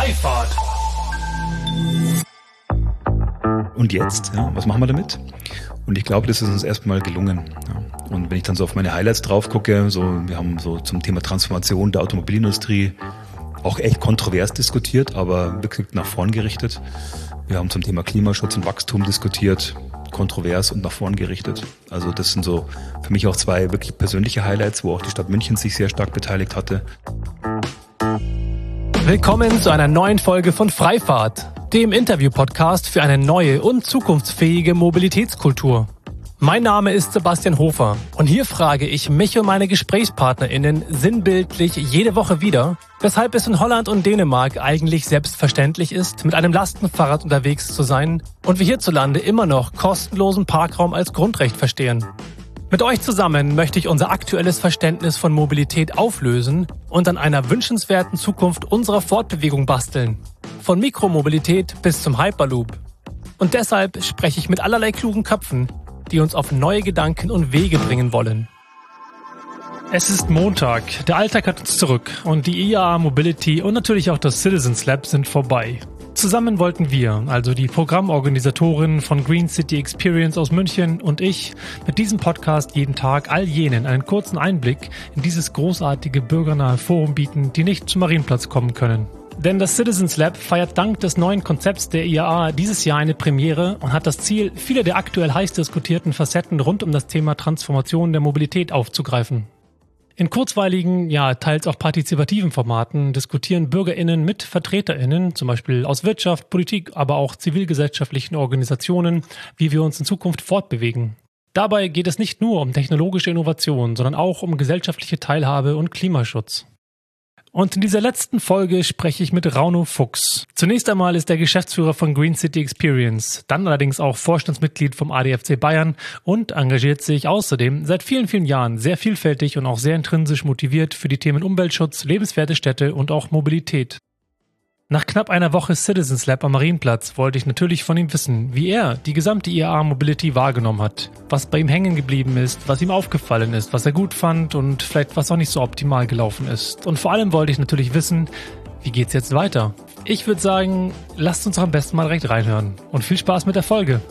Freifahrt. Und jetzt, ja, was machen wir damit? Und ich glaube, das ist uns erstmal gelungen. Ja. Und wenn ich dann so auf meine Highlights drauf gucke, wir haben so zum Thema Transformation der Automobilindustrie auch echt kontrovers diskutiert, aber wirklich nach vorn gerichtet. Wir haben zum Thema Klimaschutz und Wachstum diskutiert, kontrovers und nach vorn gerichtet. Also das sind so für mich auch zwei wirklich persönliche Highlights, wo auch die Stadt München sich sehr stark beteiligt hatte. Willkommen zu einer neuen Folge von Freifahrt, dem Interview-Podcast für eine neue und zukunftsfähige Mobilitätskultur. Mein Name ist Sebastian Hofer und hier frage ich mich und meine GesprächspartnerInnen sinnbildlich jede Woche wieder, weshalb es in Holland und Dänemark eigentlich selbstverständlich ist, mit einem Lastenfahrrad unterwegs zu sein und wir hierzulande immer noch kostenlosen Parkraum als Grundrecht verstehen. Mit euch zusammen möchte ich unser aktuelles Verständnis von Mobilität auflösen und an einer wünschenswerten Zukunft unserer Fortbewegung basteln. Von Mikromobilität bis zum Hyperloop. Und deshalb spreche ich mit allerlei klugen Köpfen, die uns auf neue Gedanken und Wege bringen wollen. Es ist Montag, der Alltag hat uns zurück und die IAA Mobility und natürlich auch das Citizens Lab sind vorbei. Zusammen wollten wir, also die Programmorganisatorin von Green City Experience aus München und ich, mit diesem Podcast jeden Tag all jenen einen kurzen Einblick in dieses großartige bürgernahe Forum bieten, die nicht zum Marienplatz kommen können. Denn das Citizens Lab feiert dank des neuen Konzepts der IAA dieses Jahr eine Premiere und hat das Ziel, viele der aktuell heiß diskutierten Facetten rund um das Thema Transformation der Mobilität aufzugreifen. In kurzweiligen, teils auch partizipativen Formaten diskutieren BürgerInnen mit VertreterInnen, zum Beispiel aus Wirtschaft, Politik, aber auch zivilgesellschaftlichen Organisationen, wie wir uns in Zukunft fortbewegen. Dabei geht es nicht nur um technologische Innovation, sondern auch um gesellschaftliche Teilhabe und Klimaschutz. Und in dieser letzten Folge spreche ich mit Rauno Fuchs. Zunächst einmal ist er Geschäftsführer von Green City Experience, dann allerdings auch Vorstandsmitglied vom ADFC Bayern und engagiert sich außerdem seit vielen, vielen Jahren sehr vielfältig und auch sehr intrinsisch motiviert für die Themen Umweltschutz, lebenswerte Städte und auch Mobilität. Nach knapp einer Woche Citizens Lab am Marienplatz wollte ich natürlich von ihm wissen, wie er die gesamte IAA Mobility wahrgenommen hat, was bei ihm hängen geblieben ist, was ihm aufgefallen ist, was er gut fand und vielleicht was auch nicht so optimal gelaufen ist. Und vor allem wollte ich natürlich wissen, wie geht's jetzt weiter? Ich würde sagen, lasst uns doch am besten mal direkt reinhören und viel Spaß mit der Folge.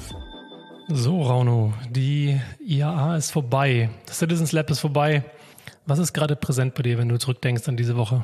So, Rauno, die IAA ist vorbei, das Citizens Lab ist vorbei. Was ist gerade präsent bei dir, wenn du zurückdenkst an diese Woche?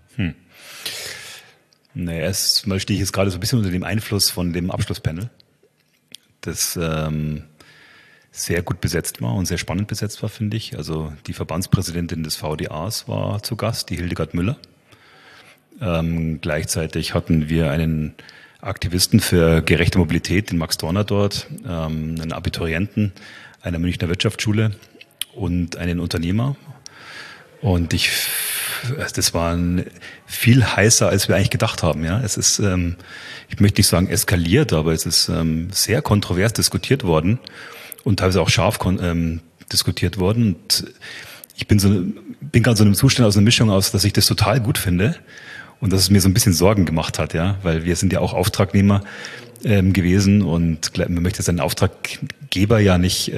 Naja, erstmal stehe ich jetzt gerade so ein bisschen unter dem Einfluss von dem Abschlusspanel, das sehr gut besetzt war und sehr spannend besetzt war, finde ich. Also die Verbandspräsidentin des VDAs war zu Gast, die Hildegard Müller. Gleichzeitig hatten wir einen Aktivisten für gerechte Mobilität, den Max Dorner dort, einen Abiturienten einer Münchner Wirtschaftsschule und einen Unternehmer. Und das war viel heißer, als wir eigentlich gedacht haben. Ja, es ist, ich möchte nicht sagen eskaliert, aber es ist sehr kontrovers diskutiert worden und teilweise auch scharf diskutiert worden. Und ich bin gerade so in einem Zustand aus einer Mischung aus, dass ich das total gut finde und dass es mir so ein bisschen Sorgen gemacht hat, ja, weil wir sind ja auch Auftragnehmer gewesen und man möchte seinen Auftraggeber ja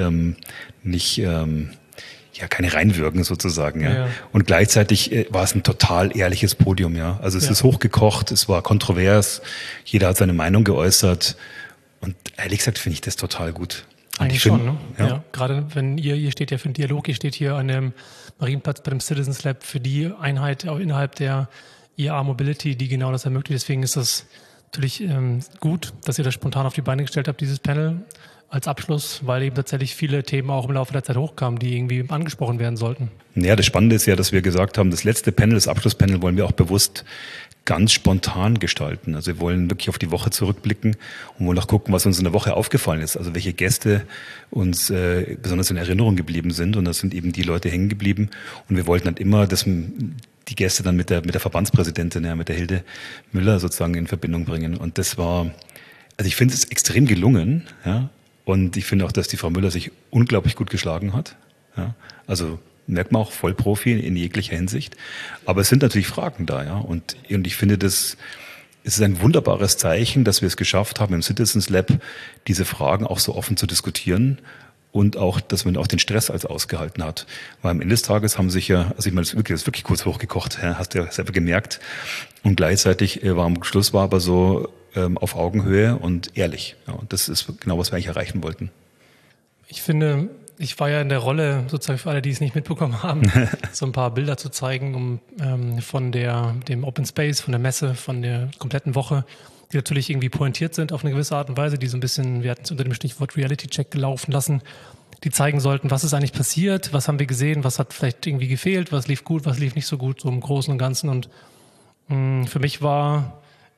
keine reinwirken sozusagen, ja. Und gleichzeitig war es ein total ehrliches Podium, ja. Also es ist hochgekocht, es war kontrovers, jeder hat seine Meinung geäußert und ehrlich gesagt finde ich das total gut. Eigentlich schon, ne? Ja. Gerade wenn ihr steht ja für den Dialog, ihr steht hier an dem Marienplatz bei dem Citizens Lab für die Einheit auch innerhalb der IAA Mobility, die genau das ermöglicht. Deswegen ist das natürlich gut, dass ihr das spontan auf die Beine gestellt habt, dieses Panel. Als Abschluss, weil eben tatsächlich viele Themen auch im Laufe der Zeit hochkamen, die irgendwie angesprochen werden sollten. Ja, das Spannende ist ja, dass wir gesagt haben, das letzte Panel, das Abschlusspanel wollen wir auch bewusst ganz spontan gestalten. Also wir wollen wirklich auf die Woche zurückblicken und wollen auch gucken, was uns in der Woche aufgefallen ist. Also welche Gäste uns besonders in Erinnerung geblieben sind. Und das sind eben die Leute hängen geblieben. Und wir wollten dann immer, dass die Gäste dann mit der Verbandspräsidentin, ja, mit der Hilde Müller sozusagen in Verbindung bringen. Und das war, also ich finde es extrem gelungen, ja. Und ich finde auch, dass die Frau Müller sich unglaublich gut geschlagen hat. Ja, also merkt man auch Vollprofi in jeglicher Hinsicht. Aber es sind natürlich Fragen da, ja. Und ich finde, es ist ein wunderbares Zeichen, dass wir es geschafft haben, im Citizens Lab diese Fragen auch so offen zu diskutieren und auch, dass man auch den Stress als ausgehalten hat. Weil am Ende des Tages haben sich ja, also ich meine, das ist wirklich kurz hochgekocht, hast du ja selber gemerkt. Und gleichzeitig am Schluss war aber so auf Augenhöhe und ehrlich. Ja, und das ist genau, was wir eigentlich erreichen wollten. Ich finde, ich war ja in der Rolle, sozusagen für alle, die es nicht mitbekommen haben, so ein paar Bilder zu zeigen, von dem Open Space, von der Messe, von der kompletten Woche, die natürlich irgendwie pointiert sind auf eine gewisse Art und Weise, die so ein bisschen, wir hatten es unter dem Stichwort Reality Check gelaufen lassen, die zeigen sollten, was ist eigentlich passiert, was haben wir gesehen, was hat vielleicht irgendwie gefehlt, was lief gut, was lief nicht so gut, so im Großen und Ganzen. Und für mich war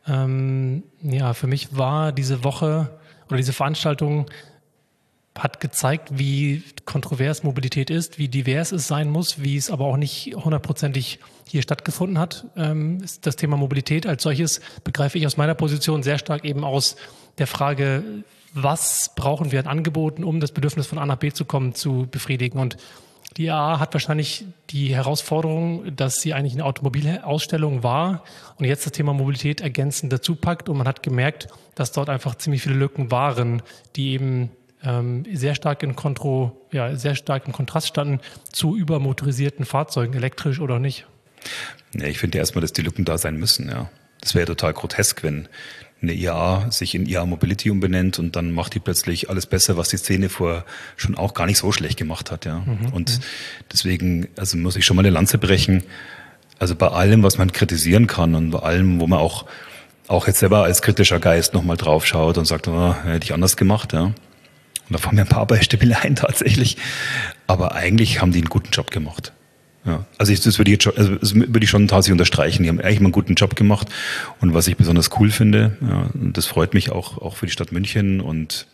diese Woche oder diese Veranstaltung hat gezeigt, wie kontrovers Mobilität ist, wie divers es sein muss, wie es aber auch nicht hundertprozentig hier stattgefunden hat. Das Thema Mobilität als solches begreife ich aus meiner Position sehr stark eben aus der Frage, was brauchen wir an Angeboten, um das Bedürfnis von A nach B zu kommen, zu befriedigen. Und die IAA hat wahrscheinlich die Herausforderung, dass sie eigentlich eine Automobilausstellung war und jetzt das Thema Mobilität ergänzend dazu packt. Und man hat gemerkt, dass dort einfach ziemlich viele Lücken waren, die eben sehr stark im Kontrast standen zu übermotorisierten Fahrzeugen, elektrisch oder nicht. Ja, ich finde erstmal, dass die Lücken da sein müssen. Ja, das wäre total grotesk, wenn eine IAA sich in IAA Mobility umbenennt und dann macht die plötzlich alles besser, was die Szene vorher schon auch gar nicht so schlecht gemacht hat. Ja, und deswegen, also muss ich schon mal eine Lanze brechen. Also bei allem, was man kritisieren kann und bei allem, wo man auch jetzt selber als kritischer Geist nochmal drauf schaut und sagt, hätte ich anders gemacht, ja. Und da fallen mir ein paar Beispiele ein tatsächlich. Aber eigentlich haben die einen guten Job gemacht. Ja, also das würde ich schon tatsächlich unterstreichen. Die haben eigentlich mal einen guten Job gemacht. Und was ich besonders cool finde, ja, und das freut mich auch für die Stadt München und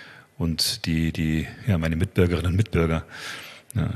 meine Mitbürgerinnen und Mitbürger, ja,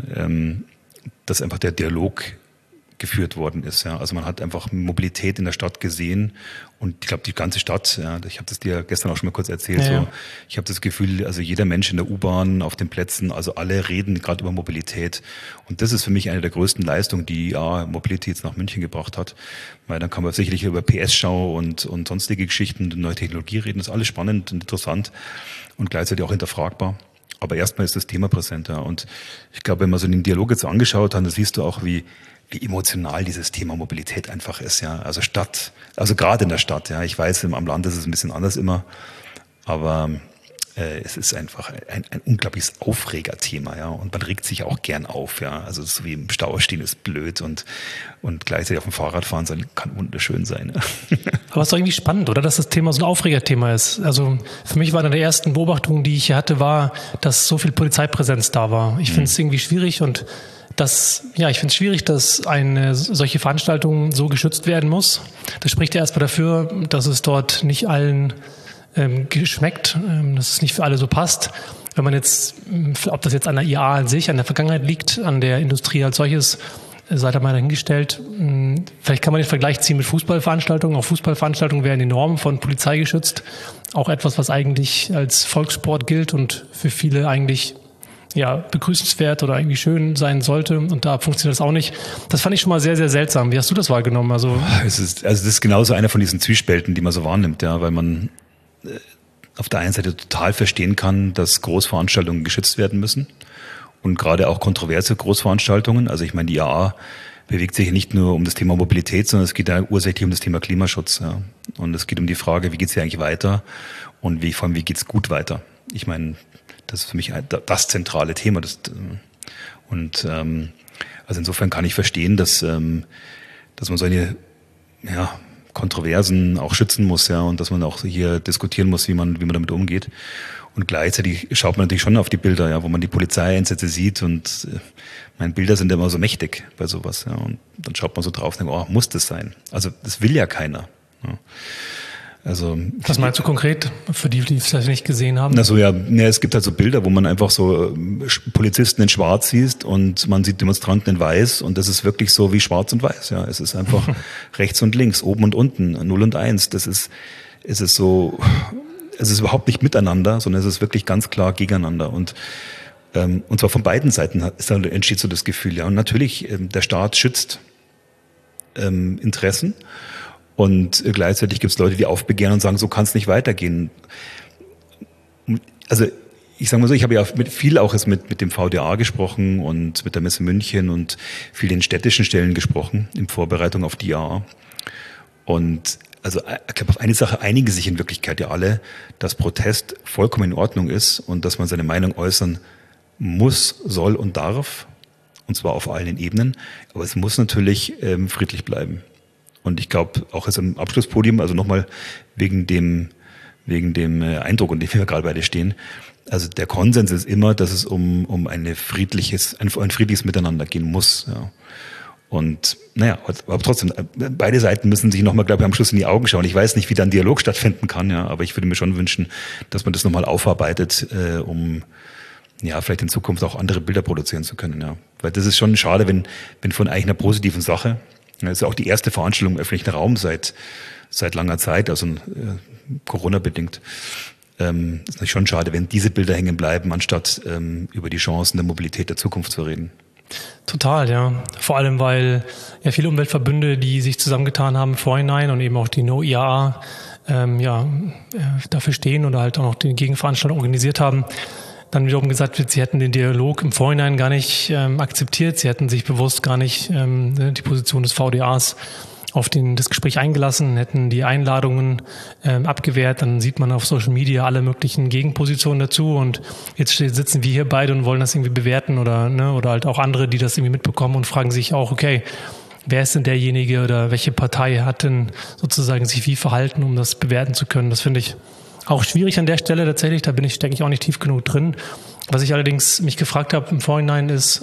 dass einfach der Dialog geführt worden ist. Ja. Also man hat einfach Mobilität in der Stadt gesehen und ich glaube, die ganze Stadt, ja, ich habe das dir gestern auch schon mal kurz erzählt, ja. So, ich habe das Gefühl, also jeder Mensch in der U-Bahn, auf den Plätzen, also alle reden gerade über Mobilität und das ist für mich eine der größten Leistungen, die Mobility jetzt nach München gebracht hat, weil dann kann man sicherlich über PS-Schau und sonstige Geschichten, neue Technologie reden, das ist alles spannend und interessant und gleichzeitig auch hinterfragbar. Aber erstmal ist das Thema präsenter und ich glaube, wenn man so den Dialog jetzt angeschaut hat, dann siehst du auch, wie emotional dieses Thema Mobilität einfach ist, ja. Also gerade in der Stadt, ja. Ich weiß, am Land ist es ein bisschen anders immer, aber es ist einfach ein unglaubliches Aufregerthema, ja. Und man regt sich auch gern auf, ja. Also so wie im Stau stehen ist blöd und gleichzeitig auf dem Fahrrad fahren sein kann wunderschön sein. Ja. Aber es ist doch irgendwie spannend, oder? Dass das Thema so ein Aufregerthema ist. Also für mich war eine der ersten Beobachtungen, die ich hatte, war, dass so viel Polizeipräsenz da war. Ich finde es irgendwie schwierig und ich finde es schwierig, dass eine solche Veranstaltung so geschützt werden muss. Das spricht ja erstmal dafür, dass es dort nicht allen schmeckt, dass es nicht für alle so passt. Wenn man jetzt, ob das jetzt an der IAA an sich, an der Vergangenheit liegt, an der Industrie als solches, sei da mal dahingestellt. Vielleicht kann man den Vergleich ziehen mit Fußballveranstaltungen. Auch Fußballveranstaltungen werden enorm von Polizei geschützt. Auch etwas, was eigentlich als Volkssport gilt und für viele eigentlich begrüßenswert oder irgendwie schön sein sollte und da funktioniert das auch nicht. Das fand ich schon mal sehr, sehr seltsam. Wie hast du das wahrgenommen? Also das ist genauso einer von diesen Zwiespälten, die man so wahrnimmt, ja, weil man auf der einen Seite total verstehen kann, dass Großveranstaltungen geschützt werden müssen und gerade auch kontroverse Großveranstaltungen. Also ich meine, die IAA bewegt sich nicht nur um das Thema Mobilität, sondern es geht ja ursächlich um das Thema Klimaschutz. Ja. Und es geht um die Frage, wie geht's hier eigentlich weiter und vor allem, wie geht's gut weiter? Ich meine, das ist für mich das zentrale Thema. Also insofern kann ich verstehen, dass man solche Kontroversen auch schützen muss, ja, und dass man auch hier diskutieren muss, wie man damit umgeht. Und gleichzeitig schaut man natürlich schon auf die Bilder, ja, wo man die Polizeieinsätze sieht und Bilder sind immer so mächtig bei sowas, ja. Und dann schaut man so drauf und denkt, muss das sein? Also das will ja keiner. Ja. Also, was meinst du konkret, für die es vielleicht nicht gesehen haben? Also es gibt halt so Bilder, wo man einfach so Polizisten in Schwarz sieht und man sieht Demonstranten in Weiß und das ist wirklich so wie Schwarz und Weiß. Ja, es ist einfach rechts und links, oben und unten, 0 und 1. Es ist überhaupt nicht miteinander, sondern es ist wirklich ganz klar gegeneinander und zwar von beiden Seiten entsteht so das Gefühl. Ja, und natürlich der Staat schützt Interessen. Und gleichzeitig gibt es Leute, die aufbegehren und sagen, so kann es nicht weitergehen. Also ich sage mal so, ich habe ja viel auch jetzt mit dem VDA gesprochen und mit der Messe München und vielen städtischen Stellen gesprochen in Vorbereitung auf die IAA. Und also ich glaube, auf eine Sache einigen sich in Wirklichkeit ja alle, dass Protest vollkommen in Ordnung ist und dass man seine Meinung äußern muss, soll und darf, und zwar auf allen Ebenen. Aber es muss natürlich friedlich bleiben. Und ich glaube, auch jetzt am Abschlusspodium, also nochmal wegen dem Eindruck, in dem wir gerade beide stehen, also der Konsens ist immer, dass es um ein friedliches Miteinander gehen muss. Ja. Und naja, aber trotzdem, beide Seiten müssen sich nochmal, glaube ich, am Schluss in die Augen schauen. Ich weiß nicht, wie dann Dialog stattfinden kann, ja, aber ich würde mir schon wünschen, dass man das nochmal aufarbeitet, um ja vielleicht in Zukunft auch andere Bilder produzieren zu können. Ja. Weil das ist schon schade, wenn von eigentlich einer positiven Sache, das ist ja auch die erste Veranstaltung im öffentlichen Raum seit langer Zeit, also Corona-bedingt. Ist natürlich schon schade, wenn diese Bilder hängen bleiben, anstatt über die Chancen der Mobilität der Zukunft zu reden. Total, ja. Vor allem, weil ja viele Umweltverbünde, die sich zusammengetan haben im Vorhinein und eben auch die No-IAA dafür stehen oder halt auch noch die Gegenveranstaltung organisiert haben, dann wiederum gesagt wird, sie hätten den Dialog im Vorhinein gar nicht akzeptiert, sie hätten sich bewusst gar nicht die Position des VDAs auf das Gespräch eingelassen, hätten die Einladungen abgewehrt, dann sieht man auf Social Media alle möglichen Gegenpositionen dazu und jetzt sitzen wir hier beide und wollen das irgendwie bewerten oder halt auch andere, die das irgendwie mitbekommen und fragen sich auch, okay, wer ist denn derjenige oder welche Partei hat denn sozusagen sich wie verhalten, um das bewerten zu können? Das finde ich auch schwierig an der Stelle tatsächlich, da stecke ich auch nicht tief genug drin. Was ich allerdings mich gefragt habe im Vorhinein ist,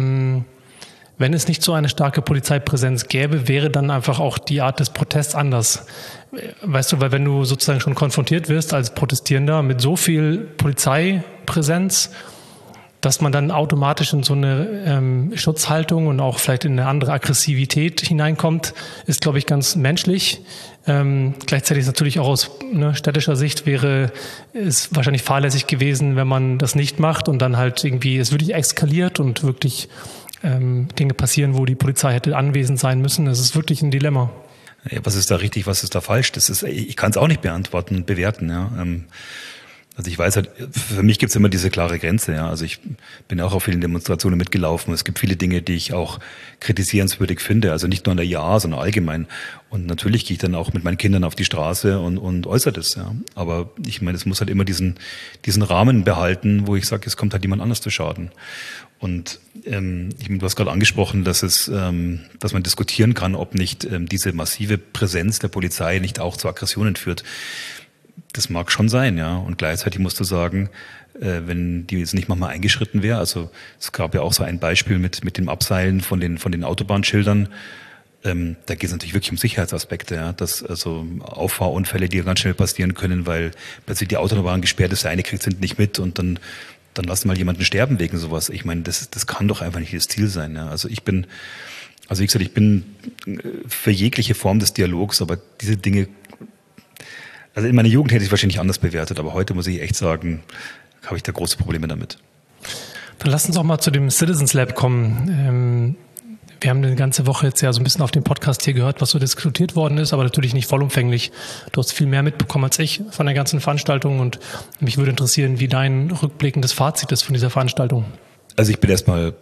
wenn es nicht so eine starke Polizeipräsenz gäbe, wäre dann einfach auch die Art des Protests anders. Weißt du, weil wenn du sozusagen schon konfrontiert wirst als Protestierender mit so viel Polizeipräsenz, dass man dann automatisch in so eine Schutzhaltung und auch vielleicht in eine andere Aggressivität hineinkommt, ist, glaube ich, ganz menschlich. Gleichzeitig ist natürlich auch aus städtischer Sicht wäre es wahrscheinlich fahrlässig gewesen, wenn man das nicht macht und dann halt irgendwie es wirklich eskaliert und wirklich Dinge passieren, wo die Polizei hätte anwesend sein müssen. Das ist wirklich ein Dilemma. Ja, was ist da richtig, was ist da falsch? Ich kann es auch nicht beantworten und bewerten. Ja. Also ich weiß halt, für mich gibt es immer diese klare Grenze. Ja. Also ich bin auch auf vielen Demonstrationen mitgelaufen. Es gibt viele Dinge, die ich auch kritisierenswürdig finde. Also nicht nur an der IAA, sondern allgemein. Und natürlich gehe ich dann auch mit meinen Kindern auf die Straße und äußere das. Ja. Aber ich meine, es muss halt immer diesen Rahmen behalten, wo ich sage, es kommt halt jemand anders zu Schaden. Und du hast gerade angesprochen, dass man diskutieren kann, ob nicht diese massive Präsenz der Polizei nicht auch zu Aggressionen führt. Das mag schon sein, ja. Und gleichzeitig musst du sagen, wenn die jetzt nicht mal eingeschritten wäre, also es gab ja auch so ein Beispiel mit dem Abseilen von den Autobahnschildern. Da geht es natürlich wirklich um Sicherheitsaspekte, ja, dass also Auffahrunfälle, die ganz schnell passieren können, weil plötzlich die Autobahn gesperrt ist, der eine kriegt es hinten nicht mit und dann lass mal jemanden sterben wegen sowas. Ich meine, das kann doch einfach nicht das Ziel sein. Ja. Also wie gesagt, ich bin für jegliche Form des Dialogs, aber diese Dinge, also in meiner Jugend hätte ich es wahrscheinlich anders bewertet, aber heute muss ich echt sagen, habe ich da große Probleme damit. Dann lass uns auch mal zu dem Citizens Lab kommen. Wir haben die ganze Woche jetzt ja so ein bisschen auf dem Podcast hier gehört, was so diskutiert worden ist, aber natürlich nicht vollumfänglich. Du hast viel mehr mitbekommen als ich von der ganzen Veranstaltung und mich würde interessieren, wie dein rückblickendes Fazit ist von dieser Veranstaltung. Also ich bin erstmal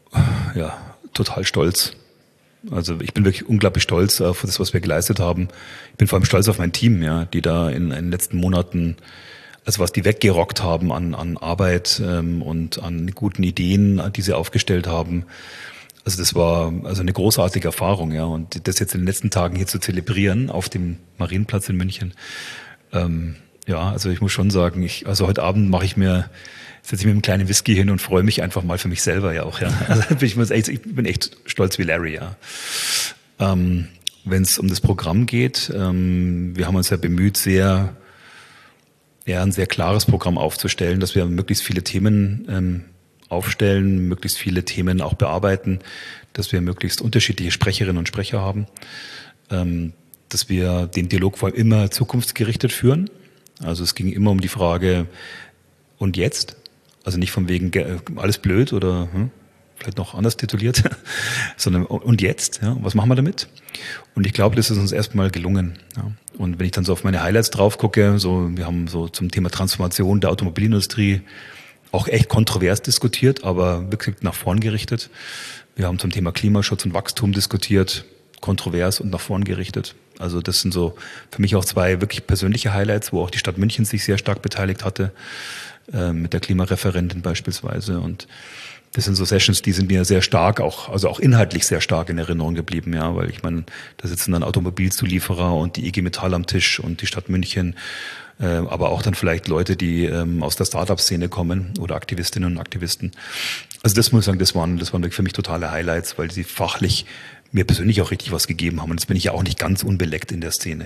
total stolz. Also ich bin wirklich unglaublich stolz auf das, was wir geleistet haben. Ich bin vor allem stolz auf mein Team, ja, die da in den letzten Monaten, also was die weggerockt haben an Arbeit und an guten Ideen, die sie aufgestellt haben. Also das war also eine großartige Erfahrung, ja. Und das jetzt in den letzten Tagen hier zu zelebrieren auf dem Marienplatz in München. Also ich muss schon sagen, also heute Abend setze ich mir einen kleinen Whisky hin und freue mich einfach mal für mich selber ja auch, ja. Also ich bin echt stolz wie Larry, ja. Wenn es um das Programm geht, wir haben uns ja bemüht, ein sehr klares Programm aufzustellen, dass wir möglichst viele Themen aufstellen, möglichst viele Themen auch bearbeiten, dass wir möglichst unterschiedliche Sprecherinnen und Sprecher haben, dass wir den Dialog vor allem immer zukunftsgerichtet führen. Also es ging immer um die Frage, und jetzt? Also nicht von wegen alles blöd oder vielleicht noch anders tituliert, sondern und jetzt? Ja, was machen wir damit? Und ich glaube, das ist uns erstmal gelungen. Ja. Und wenn ich dann so auf meine Highlights drauf gucke, wir haben so zum Thema Transformation der Automobilindustrie auch echt kontrovers diskutiert, aber wirklich nach vorn gerichtet. Wir haben zum Thema Klimaschutz und Wachstum diskutiert, kontrovers und nach vorn gerichtet. Also das sind so für mich auch 2 wirklich persönliche Highlights, wo auch die Stadt München sich sehr stark beteiligt hatte, mit der Klimareferentin beispielsweise. Und das sind so Sessions, die sind mir sehr stark, auch inhaltlich sehr stark in Erinnerung geblieben, ja, weil ich meine, da sitzen dann Automobilzulieferer und die IG Metall am Tisch und die Stadt München, aber auch dann vielleicht Leute, die aus der Startup-Szene kommen oder Aktivistinnen und Aktivisten. Also das muss ich sagen, das waren für mich totale Highlights, weil sie fachlich mir persönlich auch richtig was gegeben haben. Und jetzt bin ich ja auch nicht ganz unbeleckt in der Szene,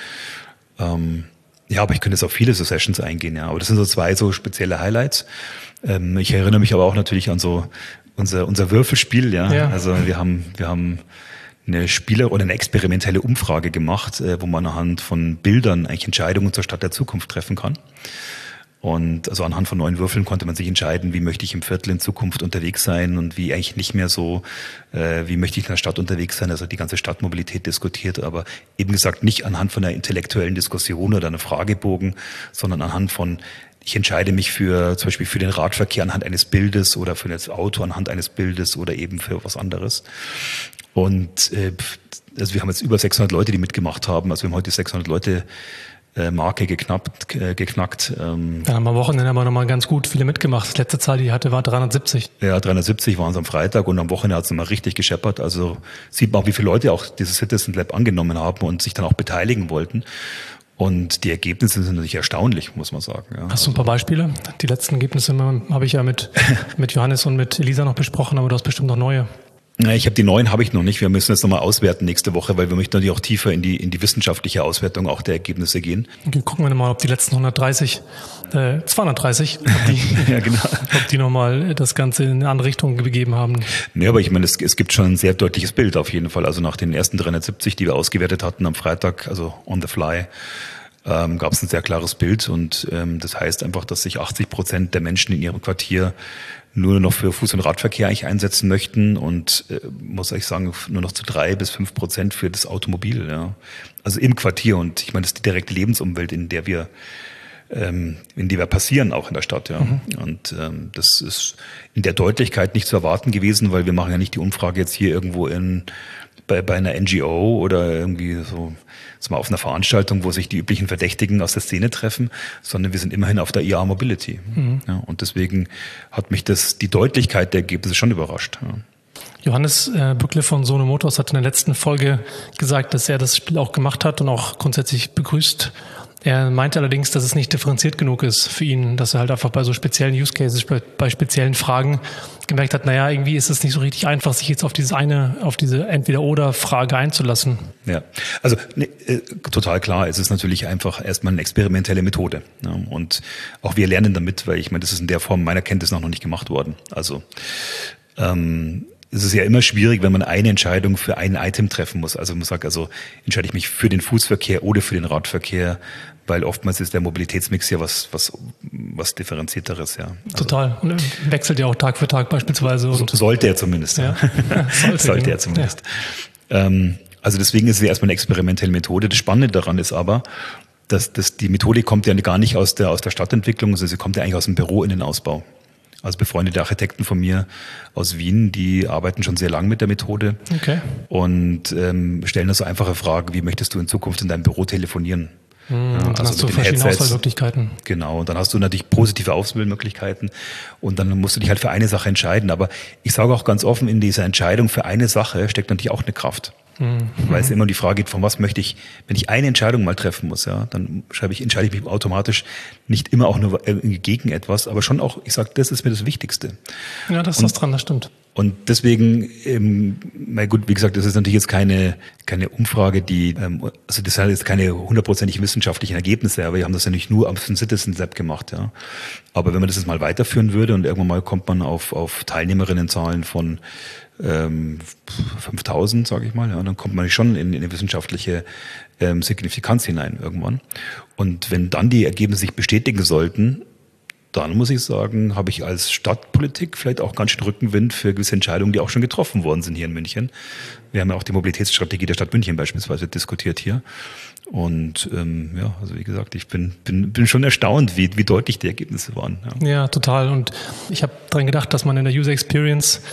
ja. Ja, aber ich könnte jetzt auf viele so Sessions eingehen, ja. Aber das sind so 2 so spezielle Highlights. Ich erinnere mich aber auch natürlich an so unser Würfelspiel, ja. Also wir haben eine oder eine experimentelle Umfrage gemacht, wo man anhand von Bildern eigentlich Entscheidungen zur Stadt der Zukunft treffen kann. Und also anhand von 9 Würfeln konnte man sich entscheiden, wie möchte ich im Viertel in Zukunft unterwegs sein und wie eigentlich nicht mehr so, wie möchte ich in der Stadt unterwegs sein, also die ganze Stadtmobilität diskutiert, aber eben gesagt nicht anhand von einer intellektuellen Diskussion oder einem Fragebogen, sondern anhand von, ich entscheide mich zum Beispiel für den Radverkehr anhand eines Bildes oder für das Auto anhand eines Bildes oder eben für was anderes. Und also wir haben jetzt über 600 Leute, die mitgemacht haben, also wir haben heute die 600 Leute Marke geknackt. Dann haben wir am Wochenende nochmal ganz gut viele mitgemacht. Das letzte Zahl, die ich hatte, war 370. Ja, 370 waren es am Freitag und am Wochenende hat es nochmal richtig gescheppert. Also sieht man auch, wie viele Leute auch dieses Citizen Lab angenommen haben und sich dann auch beteiligen wollten. Und die Ergebnisse sind natürlich erstaunlich, muss man sagen. Ja. Hast du ein paar Beispiele? Die letzten Ergebnisse habe ich ja mit Johannes und mit Elisa noch besprochen, aber du hast bestimmt noch neue. Ich habe die 9 habe ich noch nicht. Wir müssen jetzt nochmal auswerten nächste Woche, weil wir möchten natürlich auch tiefer in die wissenschaftliche Auswertung auch der Ergebnisse gehen. Okay, gucken wir mal, ob die letzten 230, ja, genau. ob die nochmal das Ganze in eine andere Richtung begeben haben. Nee, aber ich meine, es gibt schon ein sehr deutliches Bild auf jeden Fall. Also nach den ersten 370, die wir ausgewertet hatten am Freitag, also on the fly, gab es ein sehr klares Bild. Und das heißt einfach, dass sich 80% der Menschen in ihrem Quartier nur noch für Fuß- und Radverkehr eigentlich einsetzen möchten und muss ich sagen, nur noch zu 3-5% für das Automobil. Ja. Also im Quartier, und ich meine, das ist die direkte Lebensumwelt, in der wir passieren, auch in der Stadt. Ja. Und das ist in der Deutlichkeit nicht zu erwarten gewesen, weil wir machen ja nicht die Umfrage jetzt hier irgendwo bei einer NGO oder irgendwie so mal auf einer Veranstaltung, wo sich die üblichen Verdächtigen aus der Szene treffen, sondern wir sind immerhin auf der IR Mobility. Ja, und deswegen hat mich die Deutlichkeit der Ergebnisse schon überrascht. Ja. Johannes Bückle von Sono Motors hat in der letzten Folge gesagt, dass er das Spiel auch gemacht hat und auch grundsätzlich begrüßt. Er meinte allerdings, dass es nicht differenziert genug ist für ihn, dass er halt einfach bei so speziellen Use Cases, bei speziellen Fragen gemerkt hat, naja, irgendwie ist es nicht so richtig einfach, sich jetzt auf diese Entweder-Oder-Frage einzulassen. Ja, also total klar, es ist natürlich einfach erstmal eine experimentelle Methode. Ja, und auch wir lernen damit, weil ich meine, das ist in der Form meiner Kenntnis noch nicht gemacht worden. Also es ist ja immer schwierig, wenn man eine Entscheidung für ein Item treffen muss. Also man sagt, entscheide ich mich für den Fußverkehr oder für den Radverkehr, weil oftmals ist der Mobilitätsmix ja was differenzierteres, ja. Also, total. Und wechselt ja auch Tag für Tag beispielsweise. Und sollte er zumindest. Ja. Sollte er zumindest. Ja. Also deswegen ist es ja erstmal eine experimentelle Methode. Das Spannende daran ist aber, dass die Methode kommt ja gar nicht aus der Stadtentwicklung, sondern sie kommt ja eigentlich aus dem Büroinnenausbau. Also befreundete Architekten von mir aus Wien, die arbeiten schon sehr lang mit der Methode. Okay. Und stellen das so einfache Frage, wie möchtest du in Zukunft in deinem Büro telefonieren? Und dann hast du verschiedene Auswahlmöglichkeiten. Genau, und dann hast du natürlich positive Auswahlmöglichkeiten und dann musst du dich halt für eine Sache entscheiden. Aber ich sage auch ganz offen, in dieser Entscheidung für eine Sache steckt natürlich auch eine Kraft. Weil es immer um die Frage geht, von was möchte ich, wenn ich eine Entscheidung mal treffen muss, ja, dann entscheide ich mich automatisch nicht immer auch nur gegen etwas, aber schon auch, ich sage, das ist mir das Wichtigste. Ja, das ist was dran, das stimmt. Und deswegen, na gut, wie gesagt, das ist natürlich jetzt keine Umfrage, also das sind jetzt keine 100% wissenschaftlichen Ergebnisse, aber wir haben das ja nicht nur am Citizen Lab gemacht, ja. Aber wenn man das jetzt mal weiterführen würde und irgendwann mal kommt man auf Teilnehmerinnenzahlen von 5.000, sage ich mal, ja, dann kommt man schon in eine wissenschaftliche Signifikanz hinein irgendwann. Und wenn dann die Ergebnisse sich bestätigen sollten, dann muss ich sagen, habe ich als Stadtpolitik vielleicht auch ganz schön Rückenwind für gewisse Entscheidungen, die auch schon getroffen worden sind hier in München. Wir haben ja auch die Mobilitätsstrategie der Stadt München beispielsweise diskutiert hier. Und also wie gesagt, ich bin schon erstaunt, wie deutlich die Ergebnisse waren. Ja, total. Und ich habe dran gedacht, dass man in der User Experience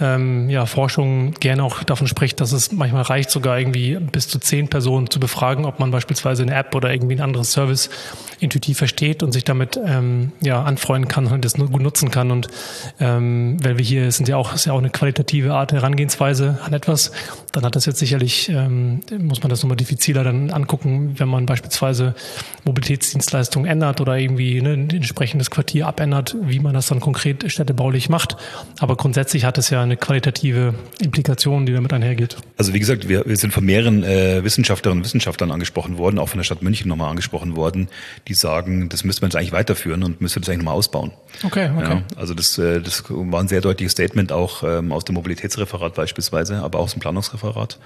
Forschung gerne auch davon spricht, dass es manchmal reicht, sogar irgendwie bis zu 10 Personen zu befragen, ob man beispielsweise eine App oder irgendwie ein anderes Service intuitiv versteht und sich damit anfreunden kann und das gut nutzen kann. Und wenn wir hier ist ja auch eine qualitative Art der Herangehensweise an etwas, dann hat das jetzt sicherlich, muss man das nochmal diffiziler dann angucken, wenn man beispielsweise Mobilitätsdienstleistungen ändert oder irgendwie ein entsprechendes Quartier abändert, wie man das dann konkret städtebaulich macht. Aber grundsätzlich hat es ja eine qualitative Implikation, die damit einhergeht. Also wie gesagt, wir sind von mehreren Wissenschaftlerinnen und Wissenschaftlern angesprochen worden, auch von der Stadt München nochmal angesprochen worden, die sagen, das müsste man jetzt eigentlich weiterführen und müsste das eigentlich nochmal ausbauen. Okay. Ja, also das war ein sehr deutliches Statement auch aus dem Mobilitätsreferat beispielsweise, aber auch aus dem Planungsreferat.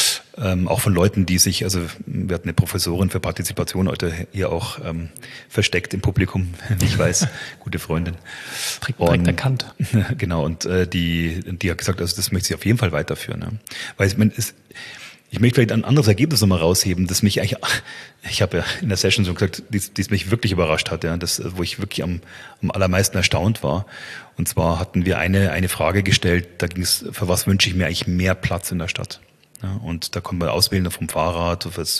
Auch von Leuten, die sich, also wir hatten eine Professorin für Partizipation heute hier auch versteckt im Publikum, wie ich weiß, gute Freundin. Direkt erkannt. Genau, und die hat gesagt, also das möchte sie auf jeden Fall weiterführen. Ja. Weil ich möchte vielleicht ein anderes Ergebnis nochmal rausheben, das mich eigentlich, ich habe ja in der Session so gesagt, dies mich wirklich überrascht hat, ja, das, wo ich wirklich am allermeisten erstaunt war. Und zwar hatten wir eine Frage gestellt, da ging es, für was wünsche ich mir eigentlich mehr Platz in der Stadt? Ja, und da konnte man auswählen vom Fahrrad,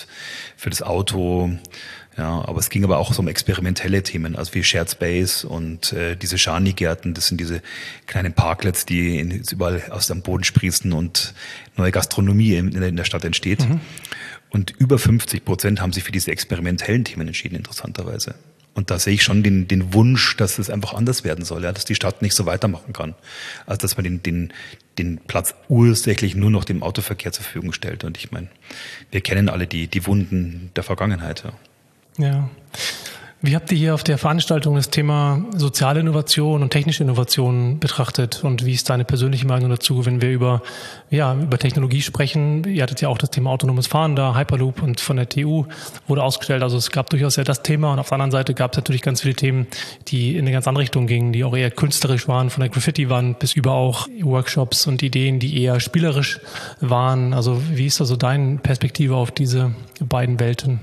für das Auto. Ja, aber es ging aber auch so um experimentelle Themen, also wie Shared Space und diese Schani-Gärten, das sind diese kleinen Parklets, die überall aus dem Boden sprießen und neue Gastronomie in der Stadt entsteht. Mhm. Und über 50% haben sich für diese experimentellen Themen entschieden, interessanterweise. Und da sehe ich schon den Wunsch, dass es einfach anders werden soll, ja, dass die Stadt nicht so weitermachen kann. Also dass man den Platz ursächlich nur noch dem Autoverkehr zur Verfügung stellt. Und ich meine, wir kennen alle die Wunden der Vergangenheit. Ja. Ja. Wie habt ihr hier auf der Veranstaltung das Thema soziale Innovation und technische Innovation betrachtet? Und wie ist deine persönliche Meinung dazu, wenn wir über Technologie sprechen? Ihr hattet ja auch das Thema autonomes Fahren da, Hyperloop, und von der TU wurde ausgestellt. Also es gab durchaus ja das Thema, und auf der anderen Seite gab es natürlich ganz viele Themen, die in eine ganz andere Richtung gingen, die auch eher künstlerisch waren, von der Graffiti-Wand bis über auch Workshops und Ideen, die eher spielerisch waren. Also wie ist da so deine Perspektive auf diese beiden Welten?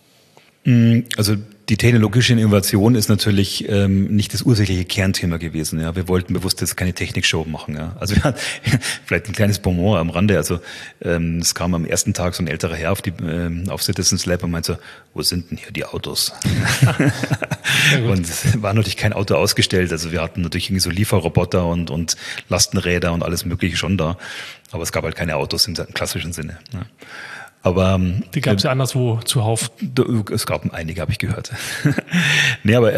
Also die technologische Innovation ist natürlich nicht das ursächliche Kernthema gewesen. Ja, wir wollten bewusst jetzt keine Technikshow machen. Ja, also wir hatten vielleicht ein kleines Bonbon am Rande. Also es kam am ersten Tag so ein älterer Herr auf Citizens Lab und meinte so: Wo sind denn hier die Autos? Und es war natürlich kein Auto ausgestellt. Also wir hatten natürlich irgendwie so Lieferroboter und Lastenräder und alles Mögliche schon da. Aber es gab halt keine Autos im klassischen Sinne. Ja. Aber die gab es ja anderswo zuhauf. Es gab einige, habe ich gehört. Nee, aber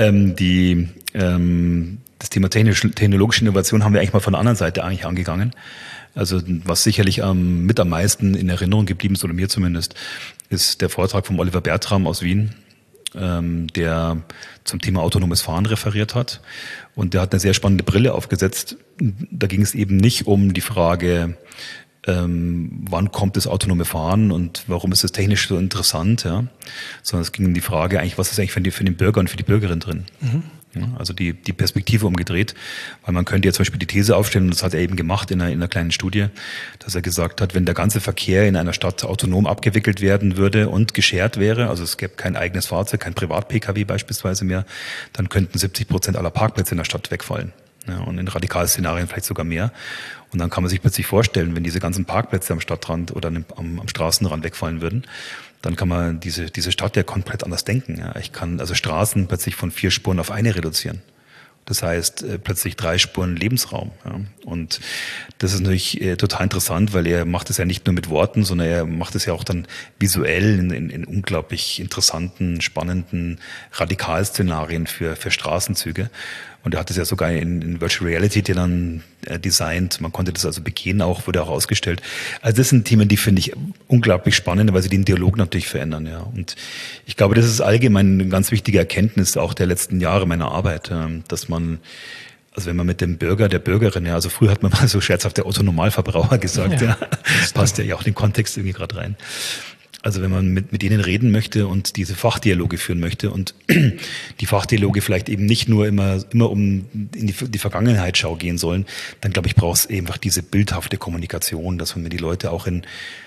das Thema technologische Innovation haben wir eigentlich mal von der anderen Seite eigentlich angegangen. Also was sicherlich mit am meisten in Erinnerung geblieben ist, oder mir zumindest, ist der Vortrag von Oliver Bertram aus Wien, der zum Thema autonomes Fahren referiert hat. Und der hat eine sehr spannende Brille aufgesetzt. Da ging es eben nicht um die Frage, wann kommt das autonome Fahren und warum ist das technisch so interessant, ja, sondern es ging um die Frage eigentlich, was ist eigentlich für den Bürger und für die Bürgerin drin. Mhm. Ja, also die Perspektive umgedreht, weil man könnte ja zum Beispiel die These aufstellen, und das hat er eben gemacht in einer kleinen Studie, dass er gesagt hat, wenn der ganze Verkehr in einer Stadt autonom abgewickelt werden würde und geshared wäre, also es gäbe kein eigenes Fahrzeug, kein Privat-Pkw beispielsweise mehr, dann könnten 70% aller Parkplätze in der Stadt wegfallen. Ja, und in Radikalszenarien vielleicht sogar mehr. Und dann kann man sich plötzlich vorstellen, wenn diese ganzen Parkplätze am Stadtrand oder am Straßenrand wegfallen würden, dann kann man diese Stadt ja komplett anders denken. Ja. Ich kann also Straßen plötzlich von 4 Spuren auf eine reduzieren. Das heißt, plötzlich 3 Spuren Lebensraum. Ja. Und das ist natürlich total interessant, weil er macht es ja nicht nur mit Worten, sondern er macht es ja auch dann visuell in unglaublich interessanten, spannenden Radikalszenarien für Straßenzüge. Und er hat es ja sogar in Virtual Reality dann designt. Man konnte das also begehen auch, wurde auch ausgestellt. Also das sind Themen, die finde ich unglaublich spannend, weil sie den Dialog natürlich verändern. Ja. Und ich glaube, das ist allgemein eine ganz wichtige Erkenntnis auch der letzten Jahre meiner Arbeit, dass man, also wenn man mit dem Bürger, der Bürgerin, ja, also früher hat man mal so scherzhaft der Otto-Normalverbraucher gesagt, ja. Das passt ja auch in den Kontext irgendwie gerade rein. Also wenn man mit denen reden möchte und diese Fachdialoge führen möchte und die Fachdialoge vielleicht eben nicht nur immer um in die Vergangenheitsschau gehen sollen, dann glaube ich, braucht es einfach diese bildhafte Kommunikation, dass man mit die Leute auch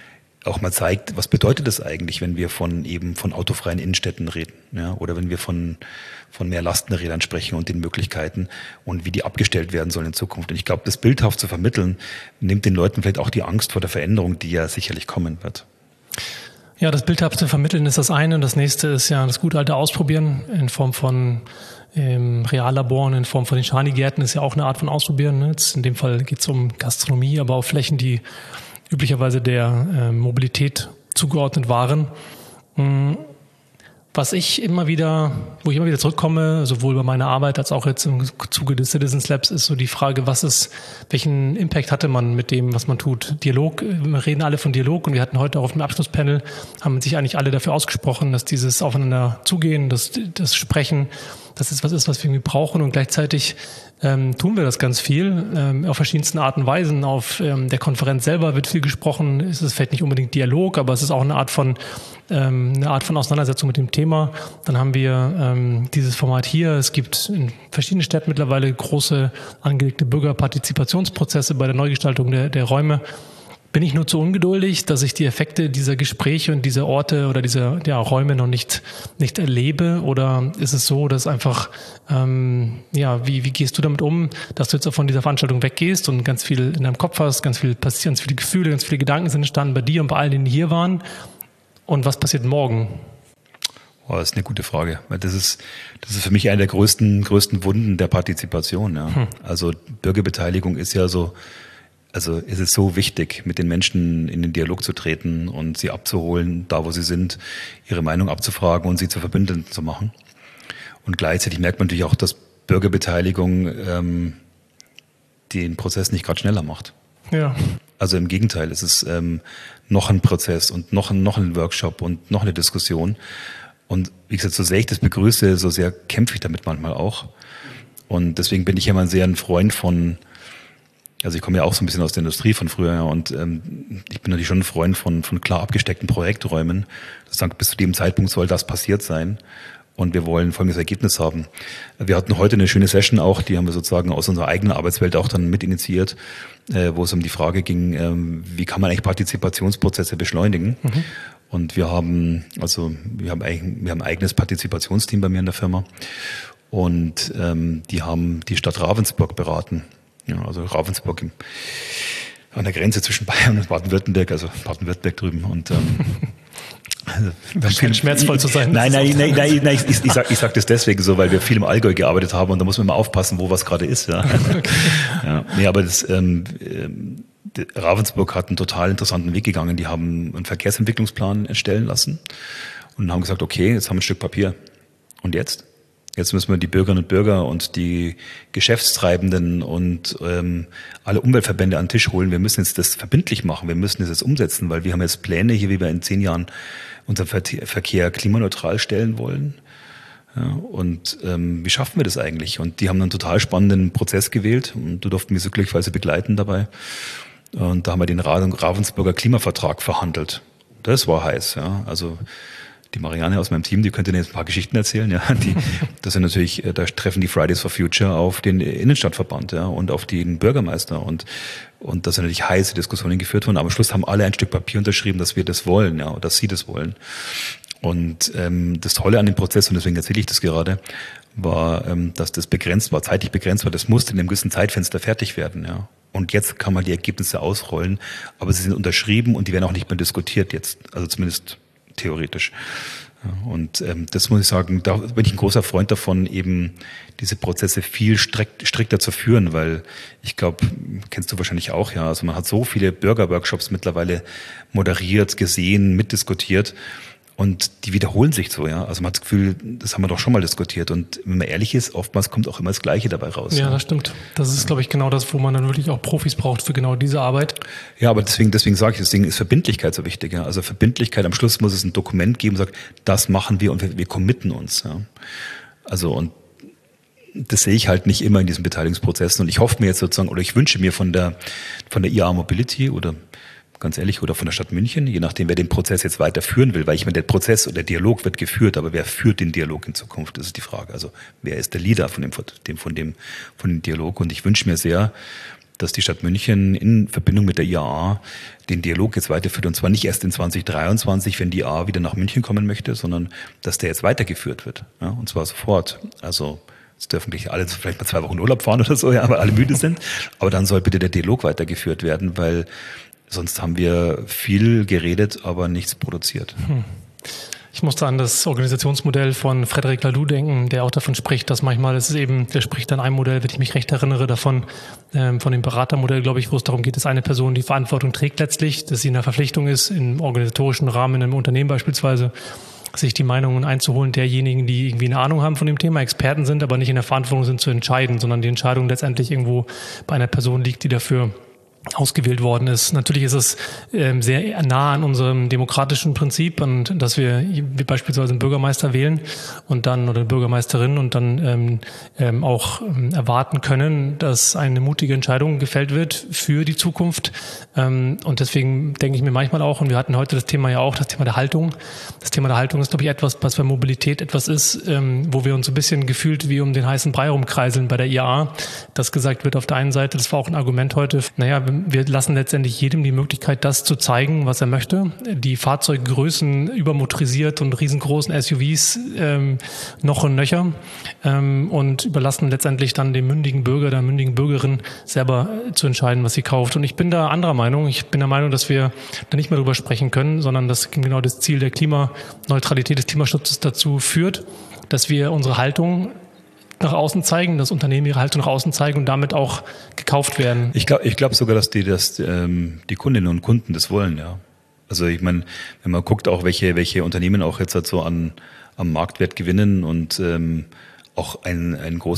auch mal zeigt, was bedeutet das eigentlich, wenn wir von autofreien Innenstädten reden, ja, oder wenn wir von mehr Lastenrädern sprechen und den Möglichkeiten und wie die abgestellt werden sollen in Zukunft. Und ich glaube, das bildhaft zu vermitteln, nimmt den Leuten vielleicht auch die Angst vor der Veränderung, die ja sicherlich kommen wird. Ja, das bildhaft zu vermitteln ist das eine und das nächste ist ja das gute alte Ausprobieren in Form von Reallaboren, in Form von den Schanigärten ist ja auch eine Art von Ausprobieren. Ne? Jetzt in dem Fall geht es um Gastronomie, aber auf Flächen, die üblicherweise der Mobilität zugeordnet waren. Wo ich immer wieder zurückkomme, sowohl bei meiner Arbeit als auch jetzt im Zuge des Citizens Labs, ist so die Frage, welchen Impact hatte man mit dem, was man tut? Dialog, wir reden alle von Dialog und wir hatten heute auch auf dem Abschlusspanel, haben sich eigentlich alle dafür ausgesprochen, dass dieses Aufeinander zugehen, das Sprechen, das ist, was wir irgendwie brauchen und gleichzeitig tun wir das ganz viel, auf verschiedensten Arten und Weisen. Auf der Konferenz selber wird viel gesprochen, es ist vielleicht nicht unbedingt Dialog, aber es ist auch eine Art von Auseinandersetzung mit dem Thema. Dann haben wir dieses Format hier. Es gibt in verschiedenen Städten mittlerweile große angelegte Bürgerpartizipationsprozesse bei der Neugestaltung der Räume. Bin ich nur zu ungeduldig, dass ich die Effekte dieser Gespräche und dieser Orte oder dieser Räume noch nicht erlebe? Oder ist es so, dass einfach, wie gehst du damit um, dass du jetzt auch von dieser Veranstaltung weggehst und ganz viel in deinem Kopf hast, ganz viele Gefühle, ganz viele Gedanken sind entstanden bei dir und bei allen, die hier waren? Und was passiert morgen? Oh, das ist eine gute Frage. Das ist für mich eine der größten Wunden der Partizipation. Ja. Also Bürgerbeteiligung ist ja so, also es ist so wichtig, mit den Menschen in den Dialog zu treten und sie abzuholen, da wo sie sind, ihre Meinung abzufragen und sie zu Verbündeten zu machen. Und gleichzeitig merkt man natürlich auch, dass Bürgerbeteiligung den Prozess nicht gerade schneller macht. Ja. Also im Gegenteil, es ist noch ein Prozess und noch ein Workshop und noch eine Diskussion. Und wie gesagt, so sehr ich das begrüße, so sehr kämpfe ich damit manchmal auch. Und deswegen bin ich immer sehr ein Freund von, also ich komme ja auch so ein bisschen aus der Industrie von früher, ja, und ich bin natürlich schon ein Freund von klar abgesteckten Projekträumen. Das sagt, bis zu dem Zeitpunkt soll das passiert sein. Und wir wollen folgendes Ergebnis haben. Wir hatten heute eine schöne Session auch, die haben wir sozusagen aus unserer eigenen Arbeitswelt auch dann mit initiiert, wo es um die Frage ging, wie kann man eigentlich Partizipationsprozesse beschleunigen? Mhm. Und wir haben ein eigenes Partizipationsteam bei mir in der Firma. Und die haben die Stadt Ravensburg beraten. Ja, also Ravensburg an der Grenze zwischen Bayern und Baden-Württemberg, also Baden-Württemberg drüben. Und das scheint schmerzvoll zu sein. Nein, ich sag das deswegen so, weil wir viel im Allgäu gearbeitet haben und da muss man immer aufpassen, wo was gerade ist. Ja. Okay. Ja, nee, aber Ravensburg hat einen total interessanten Weg gegangen. Die haben einen Verkehrsentwicklungsplan erstellen lassen und haben gesagt, okay, jetzt haben wir ein Stück Papier. Und jetzt? Jetzt müssen wir die Bürgerinnen und Bürger und die Geschäftstreibenden und alle Umweltverbände an den Tisch holen. Wir müssen jetzt das verbindlich machen. Wir müssen das jetzt umsetzen, weil wir haben jetzt Pläne hier, wie wir in 10 Jahren unseren Verkehr klimaneutral stellen wollen. Ja, und wie schaffen wir das eigentlich? Und die haben einen total spannenden Prozess gewählt und du durften mich so glücklicherweise begleiten dabei. Und da haben wir den Ravensburger Klimavertrag verhandelt. Das war heiß, ja. Also die Marianne aus meinem Team, die könnte jetzt ein paar Geschichten erzählen, ja. Das sind natürlich, da treffen die Fridays for Future auf den Innenstadtverband, ja, und auf den Bürgermeister und das sind natürlich heiße Diskussionen geführt worden. Aber am Schluss haben alle ein Stück Papier unterschrieben, dass wir das wollen, ja, dass sie das wollen. Und das Tolle an dem Prozess, und deswegen erzähle ich das gerade, war, dass das begrenzt war, zeitlich begrenzt war. Das musste in einem gewissen Zeitfenster fertig werden, ja. Und jetzt kann man die Ergebnisse ausrollen, aber sie sind unterschrieben und die werden auch nicht mehr diskutiert jetzt, also zumindest theoretisch. Und das muss ich sagen, da bin ich ein großer Freund davon, eben diese Prozesse viel strikter zu führen, weil ich glaube, kennst du wahrscheinlich auch, ja, also man hat so viele Bürgerworkshops mittlerweile moderiert, gesehen, mitdiskutiert und die wiederholen sich so, ja. Also man hat das Gefühl, das haben wir doch schon mal diskutiert und wenn man ehrlich ist, oftmals kommt auch immer das Gleiche dabei raus. Ja, das stimmt. Das ist, glaube ich, genau das, wo man dann wirklich auch Profis braucht für genau diese Arbeit. Ja, aber deswegen sage ich, deswegen ist Verbindlichkeit so wichtig, ja. Also Verbindlichkeit, am Schluss muss es ein Dokument geben, sagt, das machen wir und wir committen uns, ja. Also und das sehe ich halt nicht immer in diesen Beteiligungsprozessen und ich hoffe mir jetzt sozusagen, oder ich wünsche mir von der IAA Mobility oder ganz ehrlich, oder von der Stadt München, je nachdem, wer den Prozess jetzt weiterführen will, weil ich meine, der Prozess oder der Dialog wird geführt, aber wer führt den Dialog in Zukunft, das ist die Frage. Also wer ist der Leader von dem Dialog? Und ich wünsche mir sehr, dass die Stadt München in Verbindung mit der IAA den Dialog jetzt weiterführt. Und zwar nicht erst in 2023, wenn die IAA wieder nach München kommen möchte, sondern dass der jetzt weitergeführt wird. Ja, und zwar sofort. Also jetzt dürfen gleich alle vielleicht mal 2 Wochen Urlaub fahren oder so, ja, weil alle müde sind. Aber dann soll bitte der Dialog weitergeführt werden, weil sonst haben wir viel geredet, aber nichts produziert. Ich musste an das Organisationsmodell von Frédéric Laloux denken, der auch davon spricht, dass manchmal ist es eben, der spricht an einem Modell, wenn ich mich recht erinnere, davon, von dem Beratermodell, glaube ich, wo es darum geht, dass eine Person die Verantwortung trägt letztlich, dass sie in der Verpflichtung ist, im organisatorischen Rahmen in einem Unternehmen beispielsweise, sich die Meinungen einzuholen derjenigen, die irgendwie eine Ahnung haben von dem Thema, Experten sind, aber nicht in der Verantwortung sind zu entscheiden, sondern die Entscheidung letztendlich irgendwo bei einer Person liegt, die dafür ausgewählt worden ist. Natürlich ist es sehr nah an unserem demokratischen Prinzip, und dass wir beispielsweise einen Bürgermeister wählen und dann oder eine Bürgermeisterin und dann auch erwarten können, dass eine mutige Entscheidung gefällt wird für die Zukunft. Und deswegen denke ich mir manchmal auch, und wir hatten heute das Thema ja auch, das Thema der Haltung. Das Thema der Haltung ist, glaube ich, etwas, was bei Mobilität etwas ist, wo wir uns ein bisschen gefühlt wie um den heißen Brei rumkreiseln bei der IAA, dass gesagt wird auf der einen Seite, das war auch ein Argument heute, naja, wir lassen letztendlich jedem die Möglichkeit, das zu zeigen, was er möchte. Die Fahrzeuggrößen übermotorisiert und riesengroßen SUVs noch und nöcher und überlassen letztendlich dann dem mündigen Bürger, der mündigen Bürgerin selber zu entscheiden, was sie kauft. Und ich bin da anderer Meinung. Ich bin der Meinung, dass wir da nicht mehr drüber sprechen können, sondern dass genau das Ziel der Klimaneutralität, des Klimaschutzes dazu führt, dass wir unsere Haltung nach außen zeigen, dass Unternehmen ihre Haltung nach außen zeigen und damit auch gekauft werden. Ich glaube sogar, dass die Kundinnen und Kunden das wollen, ja. Also ich meine, wenn man guckt auch, welche Unternehmen auch jetzt halt so am Marktwert gewinnen und auch ein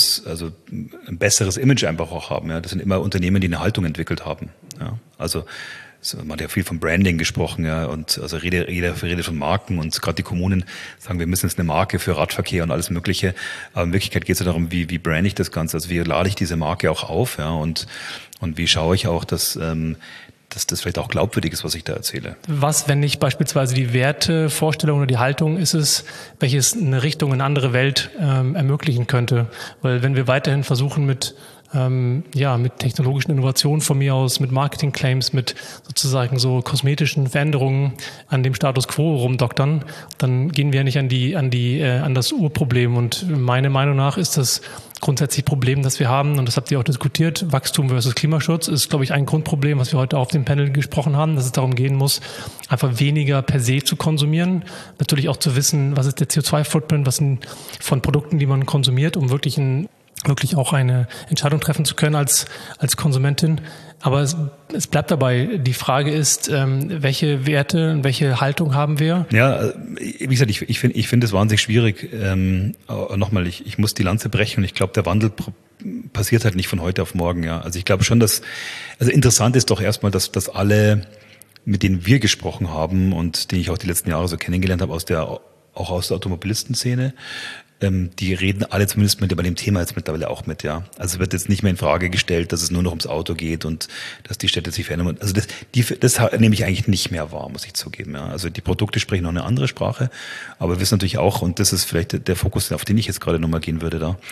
besseres Image einfach auch haben, ja. Das sind immer Unternehmen, die eine Haltung entwickelt haben, ja. Also man hat ja viel von Branding gesprochen, ja, und also jeder redet von Marken, und gerade die Kommunen sagen, wir müssen jetzt eine Marke für Radverkehr und alles Mögliche. Aber in Wirklichkeit geht es ja darum, wie brande ich das Ganze, also wie lade ich diese Marke auch auf, ja, und wie schaue ich auch, dass das vielleicht auch glaubwürdig ist, was ich da erzähle. Was, wenn nicht beispielsweise die Wertevorstellung oder die Haltung ist es, welches eine Richtung in eine andere Welt ermöglichen könnte? Weil wenn wir weiterhin versuchen mit technologischen Innovationen von mir aus, mit Marketing-Claims, mit sozusagen so kosmetischen Veränderungen an dem Status quo rumdoktern, dann gehen wir ja nicht an das Urproblem. Und meiner Meinung nach ist das grundsätzlich Problem, das wir haben, und das habt ihr auch diskutiert, Wachstum versus Klimaschutz ist, glaube ich, ein Grundproblem, was wir heute auf dem Panel gesprochen haben, dass es darum gehen muss, einfach weniger per se zu konsumieren. Natürlich auch zu wissen, was ist der CO2-Footprint, was sind von Produkten, die man konsumiert, um wirklich auch eine Entscheidung treffen zu können als Konsumentin. Aber es bleibt dabei. Die Frage ist, welche Werte und welche Haltung haben wir? Ja, wie gesagt, ich finde es wahnsinnig schwierig. Nochmal, ich muss die Lanze brechen, und ich glaube, der Wandel passiert halt nicht von heute auf morgen. Ja, also ich glaube schon, also interessant ist doch erstmal, dass alle, mit denen wir gesprochen haben und die ich auch die letzten Jahre so kennengelernt habe, auch aus der Automobilistenszene, die reden alle zumindest bei dem Thema jetzt mittlerweile auch mit, ja. Also wird jetzt nicht mehr in Frage gestellt, dass es nur noch ums Auto geht und dass die Städte sich verändern. Also das nehme ich eigentlich nicht mehr wahr, muss ich zugeben, ja. Also die Produkte sprechen noch eine andere Sprache, aber wir wissen natürlich auch, und das ist vielleicht der Fokus, auf den ich jetzt gerade nochmal gehen würde da,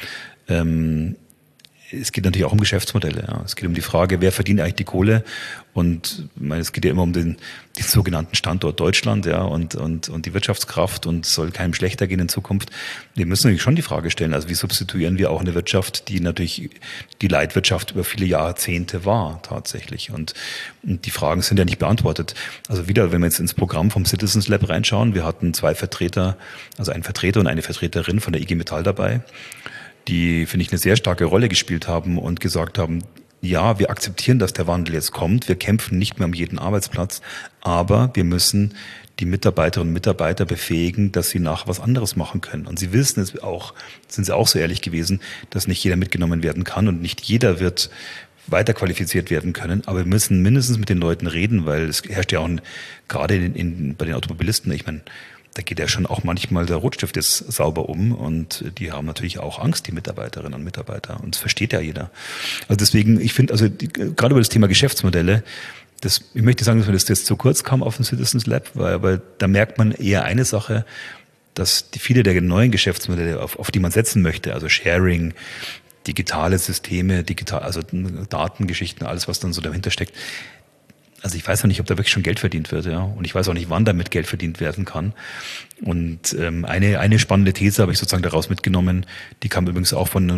es geht natürlich auch um Geschäftsmodelle. Ja. Es geht um die Frage, wer verdient eigentlich die Kohle? Und ich meine, es geht ja immer um den sogenannten Standort Deutschland, ja, und die Wirtschaftskraft, und soll keinem schlechter gehen in Zukunft. Wir müssen natürlich schon die Frage stellen, also wie substituieren wir auch eine Wirtschaft, die natürlich die Leitwirtschaft über viele Jahrzehnte war tatsächlich. Und die Fragen sind ja nicht beantwortet. Also wieder, wenn wir jetzt ins Programm vom Citizens Lab reinschauen, wir hatten 2 Vertreter, also einen Vertreter und eine Vertreterin von der IG Metall dabei, die, finde ich, eine sehr starke Rolle gespielt haben und gesagt haben, ja, wir akzeptieren, dass der Wandel jetzt kommt, wir kämpfen nicht mehr um jeden Arbeitsplatz, aber wir müssen die Mitarbeiterinnen und Mitarbeiter befähigen, dass sie nachher was anderes machen können. Und sie wissen es auch, sind sie auch so ehrlich gewesen, dass nicht jeder mitgenommen werden kann und nicht jeder wird weiter qualifiziert werden können, aber wir müssen mindestens mit den Leuten reden, weil es herrscht ja auch gerade bei den Automobilisten, ich meine, da geht ja schon auch manchmal der Rotstift jetzt sauber um, und die haben natürlich auch Angst, die Mitarbeiterinnen und Mitarbeiter, und das versteht ja jeder. Also deswegen, ich finde, also gerade über das Thema Geschäftsmodelle, ich möchte sagen, dass mir das jetzt zu kurz kam auf dem Citizens Lab, weil da merkt man eher eine Sache, dass viele der neuen Geschäftsmodelle, auf die man setzen möchte, also Sharing, digitale Systeme, also Datengeschichten, alles, was dann so dahinter steckt. Also ich weiß noch nicht, ob da wirklich schon Geld verdient wird, ja. Und ich weiß auch nicht, wann damit Geld verdient werden kann. Und eine spannende These habe ich sozusagen daraus mitgenommen, die kam übrigens auch von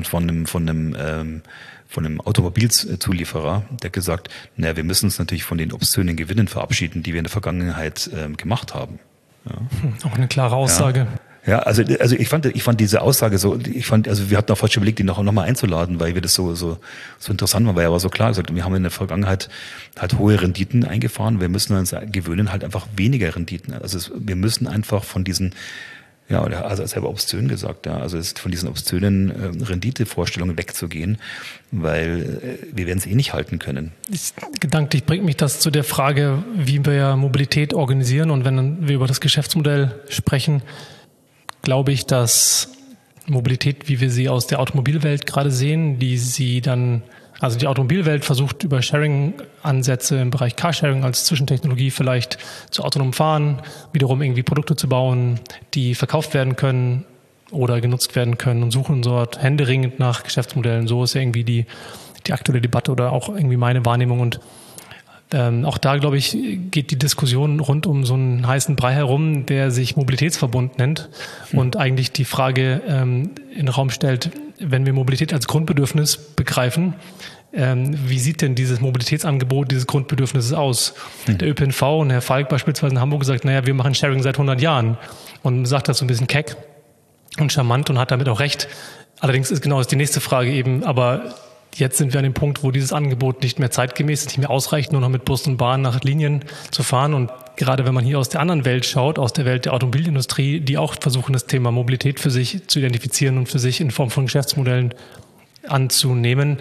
einem Automobilzulieferer, der gesagt, naja, wir müssen uns natürlich von den obszönen Gewinnen verabschieden, die wir in der Vergangenheit gemacht haben. Ja. Auch eine klare Aussage. Ja, also ich fand diese Aussage so, also wir hatten auch fast schon überlegt, die noch mal einzuladen, weil wir das so interessant war, weil er war so klar gesagt, wir haben in der Vergangenheit halt hohe Renditen eingefahren, wir müssen uns gewöhnen, halt einfach weniger Renditen. Also wir müssen einfach von diesen, ja, oder also selber obszön gesagt, ja, also von diesen obszönen Renditevorstellungen wegzugehen, weil wir werden es nicht halten können. Gedanklich bringt mich das zu der Frage, wie wir Mobilität organisieren, und wenn wir über das Geschäftsmodell sprechen, glaube ich, dass Mobilität, wie wir sie aus der Automobilwelt gerade sehen, also die Automobilwelt versucht über Sharing-Ansätze im Bereich Carsharing als Zwischentechnologie vielleicht zu autonomem Fahren, wiederum irgendwie Produkte zu bauen, die verkauft werden können oder genutzt werden können, und suchen dort händeringend nach Geschäftsmodellen. So ist ja irgendwie die aktuelle Debatte oder auch irgendwie meine Wahrnehmung. Und auch da, glaube ich, geht die Diskussion rund um so einen heißen Brei herum, der sich Mobilitätsverbund nennt und eigentlich die Frage in den Raum stellt, wenn wir Mobilität als Grundbedürfnis begreifen, wie sieht denn dieses Mobilitätsangebot dieses Grundbedürfnisses aus? Der ÖPNV und Herr Falk beispielsweise in Hamburg sagt, naja, wir machen Sharing seit 100 Jahren, und sagt das so ein bisschen keck und charmant und hat damit auch recht. Allerdings ist die nächste Frage eben, aber jetzt sind wir an dem Punkt, wo dieses Angebot nicht mehr zeitgemäß ist, nicht mehr ausreicht, nur noch mit Bus und Bahn nach Linien zu fahren. Und gerade wenn man hier aus der anderen Welt schaut, aus der Welt der Automobilindustrie, die auch versuchen, das Thema Mobilität für sich zu identifizieren und für sich in Form von Geschäftsmodellen anzunehmen,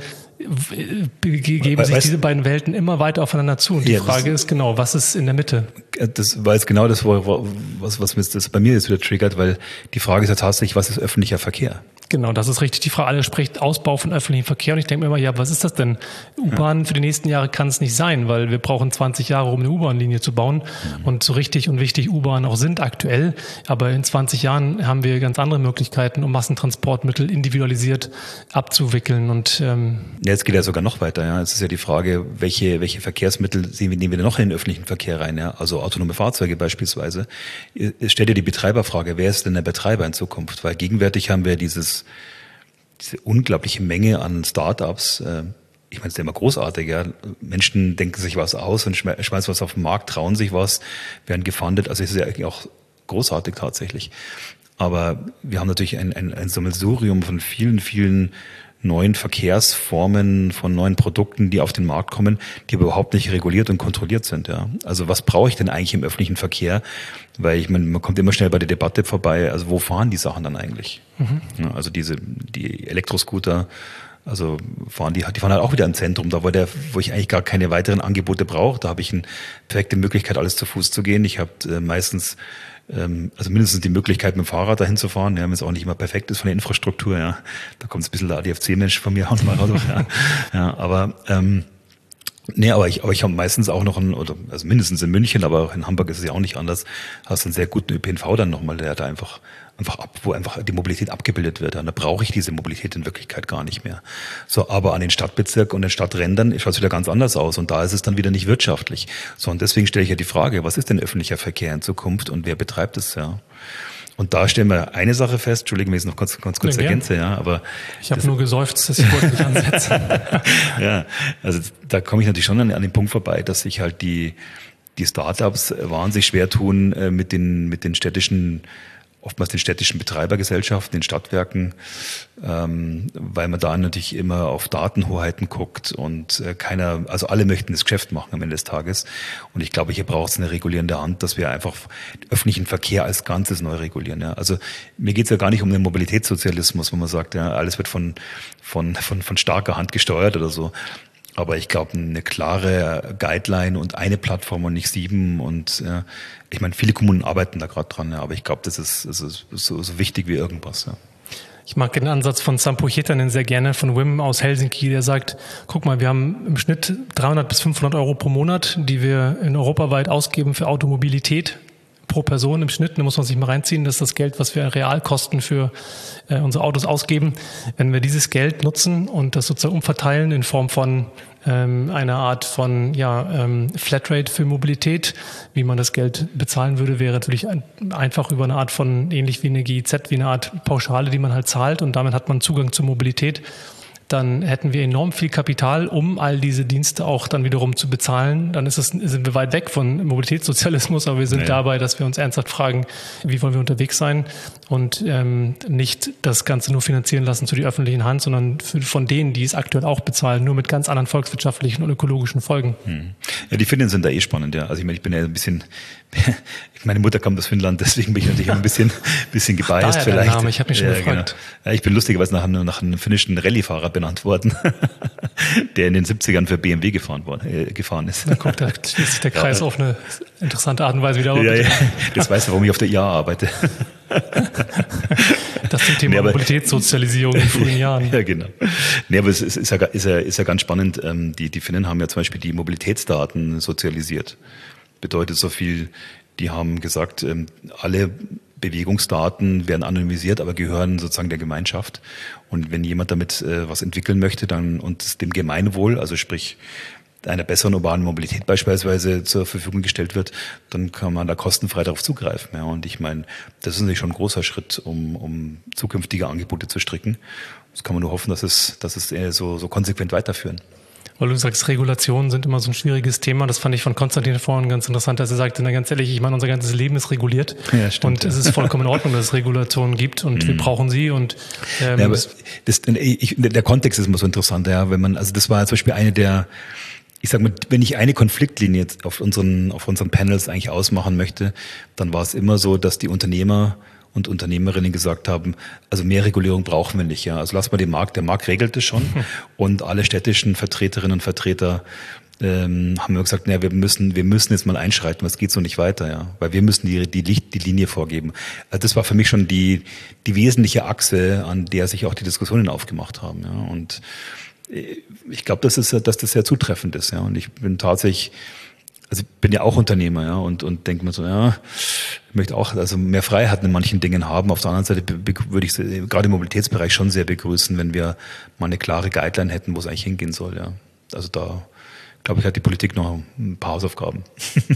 begeben sich diese beiden Welten immer weiter aufeinander zu. Und die Frage ist genau, was ist in der Mitte? Das war jetzt genau das, was das bei mir jetzt wieder triggert, weil die Frage ist ja tatsächlich, was ist öffentlicher Verkehr? Genau, das ist richtig die Frage. Alle spricht Ausbau von öffentlichem Verkehr, und ich denke mir immer, ja, was ist das denn? U-Bahn für die nächsten Jahre kann es nicht sein, weil wir brauchen 20 Jahre, um eine U-Bahn-Linie zu bauen, und so richtig und wichtig U-Bahn auch sind aktuell, aber in 20 Jahren haben wir ganz andere Möglichkeiten, um Massentransportmittel individualisiert abzuwickeln. Und ja, jetzt geht ja sogar noch weiter. Ja, es ist ja die Frage, welche Verkehrsmittel nehmen wir denn noch in den öffentlichen Verkehr rein? Ja, also autonome Fahrzeuge beispielsweise. Es stellt ja die Betreiberfrage, wer ist denn der Betreiber in Zukunft? Weil gegenwärtig haben wir diese unglaubliche Menge an Startups. Ich meine, es ist ja immer großartig, ja. Menschen denken sich was aus und schmeißen was auf den Markt, trauen sich was, werden gefundet. Also es ist ja eigentlich auch großartig tatsächlich. Aber wir haben natürlich ein Sammelsurium von vielen, vielen neuen Verkehrsformen, von neuen Produkten, die auf den Markt kommen, die aber überhaupt nicht reguliert und kontrolliert sind. Ja. Also was brauche ich denn eigentlich im öffentlichen Verkehr? Weil ich meine, man kommt immer schnell bei der Debatte vorbei, also wo fahren die Sachen dann eigentlich? Ja, also die Elektroscooter, also die fahren halt auch wieder im Zentrum, da wo ich eigentlich gar keine weiteren Angebote brauche. Da habe ich eine perfekte Möglichkeit, alles zu Fuß zu gehen. Ich habe mindestens die Möglichkeit, mit dem Fahrrad dahin zu fahren, ja, wenn es auch nicht immer perfekt ist von der Infrastruktur, ja. Da kommt ein bisschen der ADFC-Mensch von mir auch mal raus, ja. Ja, aber ich habe meistens auch noch also mindestens in München, aber auch in Hamburg ist es ja auch nicht anders, hast einen sehr guten ÖPNV dann nochmal, der da wo einfach die Mobilität abgebildet wird. Und da brauche ich diese Mobilität in Wirklichkeit gar nicht mehr. So, aber an den Stadtbezirken und den Stadträndern schaut es wieder ganz anders aus, und da ist es dann wieder nicht wirtschaftlich. So, und deswegen stelle ich ja die Frage, was ist denn öffentlicher Verkehr in Zukunft und wer betreibt es, ja? Und da stellen wir eine Sache fest, Entschuldigung, wenn ich es noch ganz kurz ergänze, ja, aber ich habe nur geseufzt, dass ich wollte mich ansetzen. Ja, also da komme ich natürlich schon an den Punkt vorbei, dass sich halt die Startups wahnsinnig schwer tun mit den städtischen Betreibergesellschaften, den Stadtwerken, weil man da natürlich immer auf Datenhoheiten guckt und also alle möchten das Geschäft machen am Ende des Tages. Und ich glaube, hier braucht es eine regulierende Hand, dass wir einfach öffentlichen Verkehr als Ganzes neu regulieren. Ja. Also mir geht es ja gar nicht um den Mobilitätssozialismus, wo man sagt, ja, alles wird von starker Hand gesteuert oder so. Aber ich glaube, eine klare Guideline und eine Plattform und nicht 7. Und ich meine, viele Kommunen arbeiten da gerade dran, ja, aber ich glaube, das ist so wichtig wie irgendwas. Ja. Ich mag den Ansatz von Sampo Hietanen sehr gerne, von Wim aus Helsinki, der sagt, guck mal, wir haben im Schnitt 300 bis 500 Euro pro Monat, die wir in europaweit ausgeben für Automobilität pro Person im Schnitt, da muss man sich mal reinziehen, das ist das Geld, was wir Realkosten für unsere Autos ausgeben. Wenn wir dieses Geld nutzen und das sozusagen umverteilen in Form von eine Art von Flatrate für Mobilität, wie man das Geld bezahlen würde, wäre natürlich einfach über eine Art von, ähnlich wie eine GIZ, wie eine Art Pauschale, die man halt zahlt und damit hat man Zugang zur Mobilität. Dann hätten wir enorm viel Kapital, um all diese Dienste auch dann wiederum zu bezahlen. Dann sind wir weit weg von Mobilitätssozialismus, aber wir sind dabei, dass wir uns ernsthaft fragen, wie wollen wir unterwegs sein und nicht das Ganze nur finanzieren lassen zu die öffentlichen Hand, sondern von denen, die es aktuell auch bezahlen, nur mit ganz anderen volkswirtschaftlichen und ökologischen Folgen. Ja, die Finnen sind da spannend, ja. Also ich meine, ich bin ja ein bisschen, meine Mutter kam aus Finnland, deswegen bin ich natürlich ein bisschen gebiased vielleicht. Name, ich habe mich schon gefragt. Genau. Ja, ich bin lustigerweise nach einem finnischen Rallyefahrer benannt worden, der in den 70ern für BMW gefahren ist. Na guck, da schließt sich der Kreis auf eine interessante Art und Weise wieder. Ja. Das weißt du, warum ich auf der IA arbeite. Das zum Thema Mobilitätssozialisierung in frühen Jahren. Ja, genau. Nee, aber es ist ja ganz spannend. Die Finnen haben ja zum Beispiel die Mobilitätsdaten sozialisiert. Bedeutet so viel, die haben gesagt, alle Bewegungsdaten werden anonymisiert, aber gehören sozusagen der Gemeinschaft. Und wenn jemand damit was entwickeln möchte, dann und dem Gemeinwohl, also sprich einer besseren urbanen Mobilität beispielsweise zur Verfügung gestellt wird, dann kann man da kostenfrei darauf zugreifen. Ja, und ich meine, das ist natürlich schon ein großer Schritt, um zukünftige Angebote zu stricken. Das kann man nur hoffen, dass es so konsequent weiterführen. Weil du sagst, Regulationen sind immer so ein schwieriges Thema. Das fand ich von Konstantin vorhin ganz interessant, dass er sagte, na ganz ehrlich, ich meine, unser ganzes Leben ist reguliert. Ja, stimmt, und es ist vollkommen in Ordnung, dass es Regulationen gibt und wir brauchen sie. Und aber der Kontext ist immer so interessant, ja, wenn man, also das war zum Beispiel ich sag mal, wenn ich eine Konfliktlinie jetzt auf unseren Panels eigentlich ausmachen möchte, dann war es immer so, dass die Unternehmer und Unternehmerinnen gesagt haben, also mehr Regulierung brauchen wir nicht. Ja. Also lass mal den Markt, der Markt regelt es schon. Und alle städtischen Vertreterinnen und Vertreter haben wir gesagt, naja, wir müssen jetzt mal einschreiten, es geht so nicht weiter, ja, weil wir müssen die Linie vorgeben. Also das war für mich schon die wesentliche Achse, an der sich auch die Diskussionen aufgemacht haben. Ja. Und ich glaube, dass das sehr zutreffend ist, ja. Und ich bin tatsächlich, also ich bin ja auch Unternehmer, ja, und denke mir so, ja, ich möchte auch also mehr Freiheit in manchen Dingen haben. Auf der anderen Seite würde ich gerade im Mobilitätsbereich schon sehr begrüßen, wenn wir mal eine klare Guideline hätten, wo es eigentlich hingehen soll, ja. Also da, glaube ich, hat die Politik noch ein paar Hausaufgaben.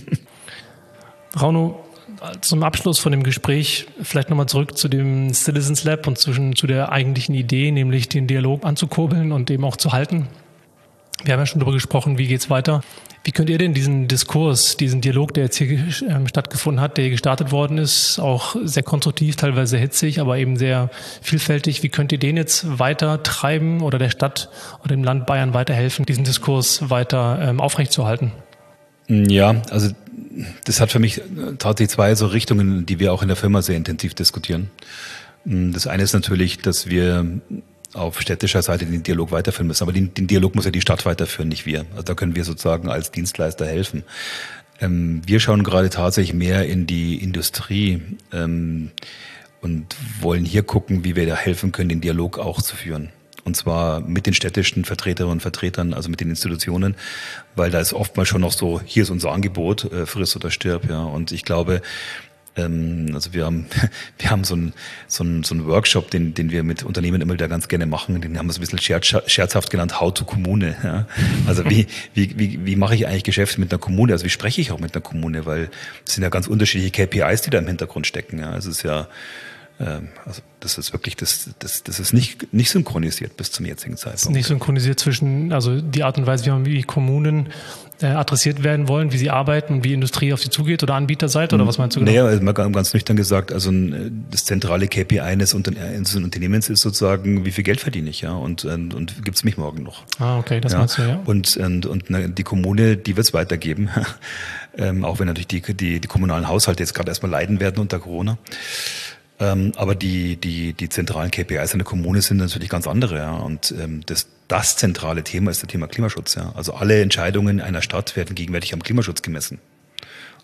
Rauno, zum Abschluss von dem Gespräch vielleicht nochmal zurück zu dem Citizens Lab und zu der eigentlichen Idee, nämlich den Dialog anzukurbeln und eben auch zu halten. Wir haben ja schon darüber gesprochen, wie geht's weiter. Wie könnt ihr denn diesen Diskurs, diesen Dialog, der jetzt hier stattgefunden hat, der hier gestartet worden ist, auch sehr konstruktiv, teilweise sehr hitzig, aber eben sehr vielfältig, wie könnt ihr den jetzt weiter treiben oder der Stadt oder dem Land Bayern weiterhelfen, diesen Diskurs weiter aufrechtzuerhalten? Ja, also das hat für mich tatsächlich zwei so Richtungen, die wir auch in der Firma sehr intensiv diskutieren. Das eine ist natürlich, dass wir auf städtischer Seite den Dialog weiterführen müssen. Aber den Dialog muss ja die Stadt weiterführen, nicht wir. Also da können wir sozusagen als Dienstleister helfen. Wir schauen gerade tatsächlich mehr in die Industrie und wollen hier gucken, wie wir da helfen können, den Dialog auch zu führen. Und zwar mit den städtischen Vertreterinnen und Vertretern, also mit den Institutionen, weil da ist oftmals schon noch so, hier ist unser Angebot, friss oder stirb, ja. Und ich glaube, also wir haben so einen Workshop, den wir mit Unternehmen immer wieder ganz gerne machen. Den haben wir so ein bisschen scherzhaft genannt, How to Kommune. Ja? Also wie mache ich eigentlich Geschäfte mit einer Kommune? Also wie spreche ich auch mit einer Kommune? Weil es sind ja ganz unterschiedliche KPIs, die da im Hintergrund stecken. Ja? Also es ist ja, also das ist wirklich, das ist nicht synchronisiert bis zum jetzigen Zeitpunkt. Das ist nicht synchronisiert zwischen, also die Art und Weise, wie Kommunen adressiert werden wollen, wie sie arbeiten und wie Industrie auf sie zugeht oder Anbieterseite oder was meinst du genau? Naja, also mal ganz nüchtern gesagt, also das zentrale KPI eines Unternehmens ist sozusagen, wie viel Geld verdiene ich, ja, und gibt's mich morgen noch. Ah, okay, das meinst du, ja. Und die Kommune, die wird's weitergeben, auch wenn natürlich die kommunalen Haushalte jetzt gerade erstmal leiden werden unter Corona. Aber die zentralen KPIs in der Kommune sind natürlich ganz andere, ja. Und das zentrale Thema ist das Thema Klimaschutz, ja. Also alle Entscheidungen einer Stadt werden gegenwärtig am Klimaschutz gemessen.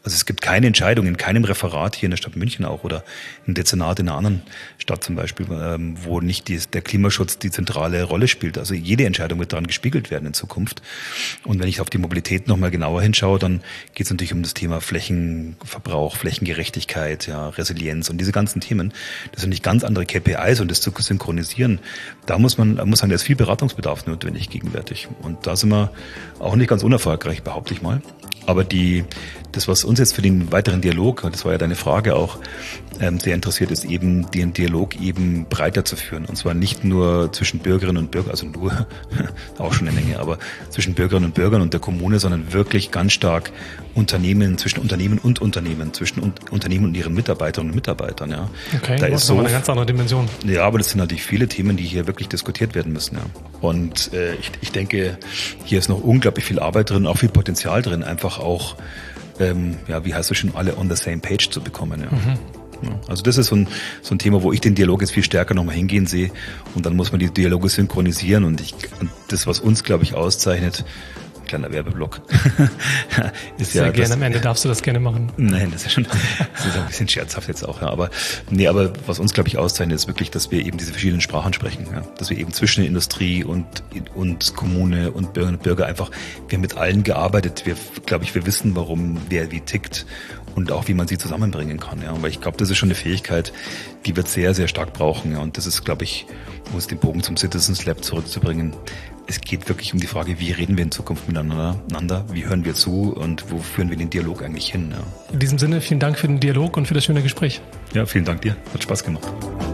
Also es gibt keine Entscheidung in keinem Referat hier in der Stadt München auch oder im Dezernat in einer anderen Stadt zum Beispiel, wo nicht der Klimaschutz die zentrale Rolle spielt. Also jede Entscheidung wird daran gespiegelt werden in Zukunft. Und wenn ich auf die Mobilität nochmal genauer hinschaue, dann geht es natürlich um das Thema Flächenverbrauch, Flächengerechtigkeit, ja, Resilienz und diese ganzen Themen. Das sind nicht ganz andere KPIs und das zu synchronisieren, da muss sagen, da ist viel Beratungsbedarf notwendig gegenwärtig. Und da sind wir auch nicht ganz unerfolgreich, behaupte ich mal. Aber das, was uns jetzt für den weiteren Dialog, das war ja deine Frage auch, sehr interessiert, ist eben, den Dialog eben breiter zu führen. Und zwar nicht nur zwischen Bürgerinnen und Bürgern, also nur, auch schon eine Menge, aber zwischen Bürgerinnen und Bürgern und der Kommune, sondern wirklich ganz stark zwischen Unternehmen und Unternehmen, zwischen Unternehmen und ihren Mitarbeiterinnen und Mitarbeitern. Ja. Okay, das ist nochmal eine ganz andere Dimension. Ja, aber das sind natürlich viele Themen, die hier wirklich diskutiert werden müssen. Ja. Und ich denke, hier ist noch unglaublich viel Arbeit drin, auch viel Potenzial drin, einfach auch, wie heißt es schon, alle on the same page zu bekommen. Ja. Mhm. Also das ist so ein Thema, wo ich den Dialog jetzt viel stärker nochmal hingehen sehe. Und dann muss man die Dialoge synchronisieren. Und das, was uns, glaube ich, auszeichnet, kleiner Werbeblock, ist sehr gerne, am Ende darfst du das gerne machen. Nein, das ist ein bisschen scherzhaft jetzt auch. Ja. Aber was uns, glaube ich, auszeichnet, ist wirklich, dass wir eben diese verschiedenen Sprachen sprechen. Ja. Dass wir eben zwischen der Industrie und Kommune und Bürgerinnen und Bürger einfach, wir haben mit allen gearbeitet. Wir wissen, warum wer wie tickt. Und auch, wie man sie zusammenbringen kann. Ja. Weil ich glaube, das ist schon eine Fähigkeit, die wir sehr, sehr stark brauchen. Ja. Und das ist, glaube ich, um es den Bogen zum Citizens Lab zurückzubringen, es geht wirklich um die Frage, wie reden wir in Zukunft miteinander, wie hören wir zu und wo führen wir den Dialog eigentlich hin. Ja. In diesem Sinne, vielen Dank für den Dialog und für das schöne Gespräch. Ja, vielen Dank dir. Hat Spaß gemacht.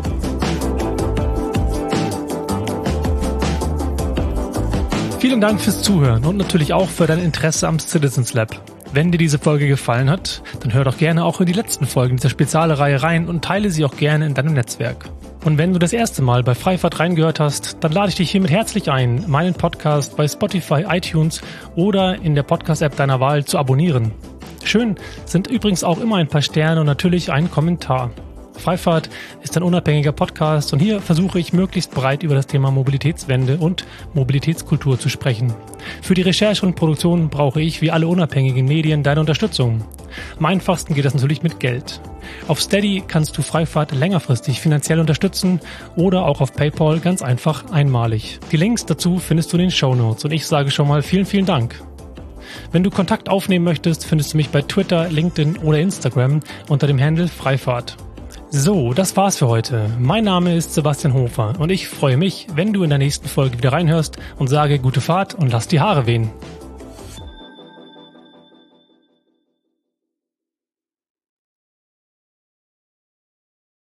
Vielen Dank fürs Zuhören und natürlich auch für dein Interesse am Citizens Lab. Wenn dir diese Folge gefallen hat, dann hör doch gerne auch in die letzten Folgen dieser Spezialreihe rein und teile sie auch gerne in deinem Netzwerk. Und wenn du das erste Mal bei Freifahrt reingehört hast, dann lade ich dich hiermit herzlich ein, meinen Podcast bei Spotify, iTunes oder in der Podcast-App deiner Wahl zu abonnieren. Schön sind übrigens auch immer ein paar Sterne und natürlich ein Kommentar. Freifahrt ist ein unabhängiger Podcast und hier versuche ich möglichst breit über das Thema Mobilitätswende und Mobilitätskultur zu sprechen. Für die Recherche und Produktion brauche ich, wie alle unabhängigen Medien, deine Unterstützung. Am einfachsten geht das natürlich mit Geld. Auf Steady kannst du Freifahrt längerfristig finanziell unterstützen oder auch auf PayPal ganz einfach einmalig. Die Links dazu findest du in den Shownotes und ich sage schon mal vielen, vielen Dank. Wenn du Kontakt aufnehmen möchtest, findest du mich bei Twitter, LinkedIn oder Instagram unter dem Handle Freifahrt. So, das war's für heute. Mein Name ist Sebastian Hofer und ich freue mich, wenn du in der nächsten Folge wieder reinhörst und sage gute Fahrt und lass die Haare wehen.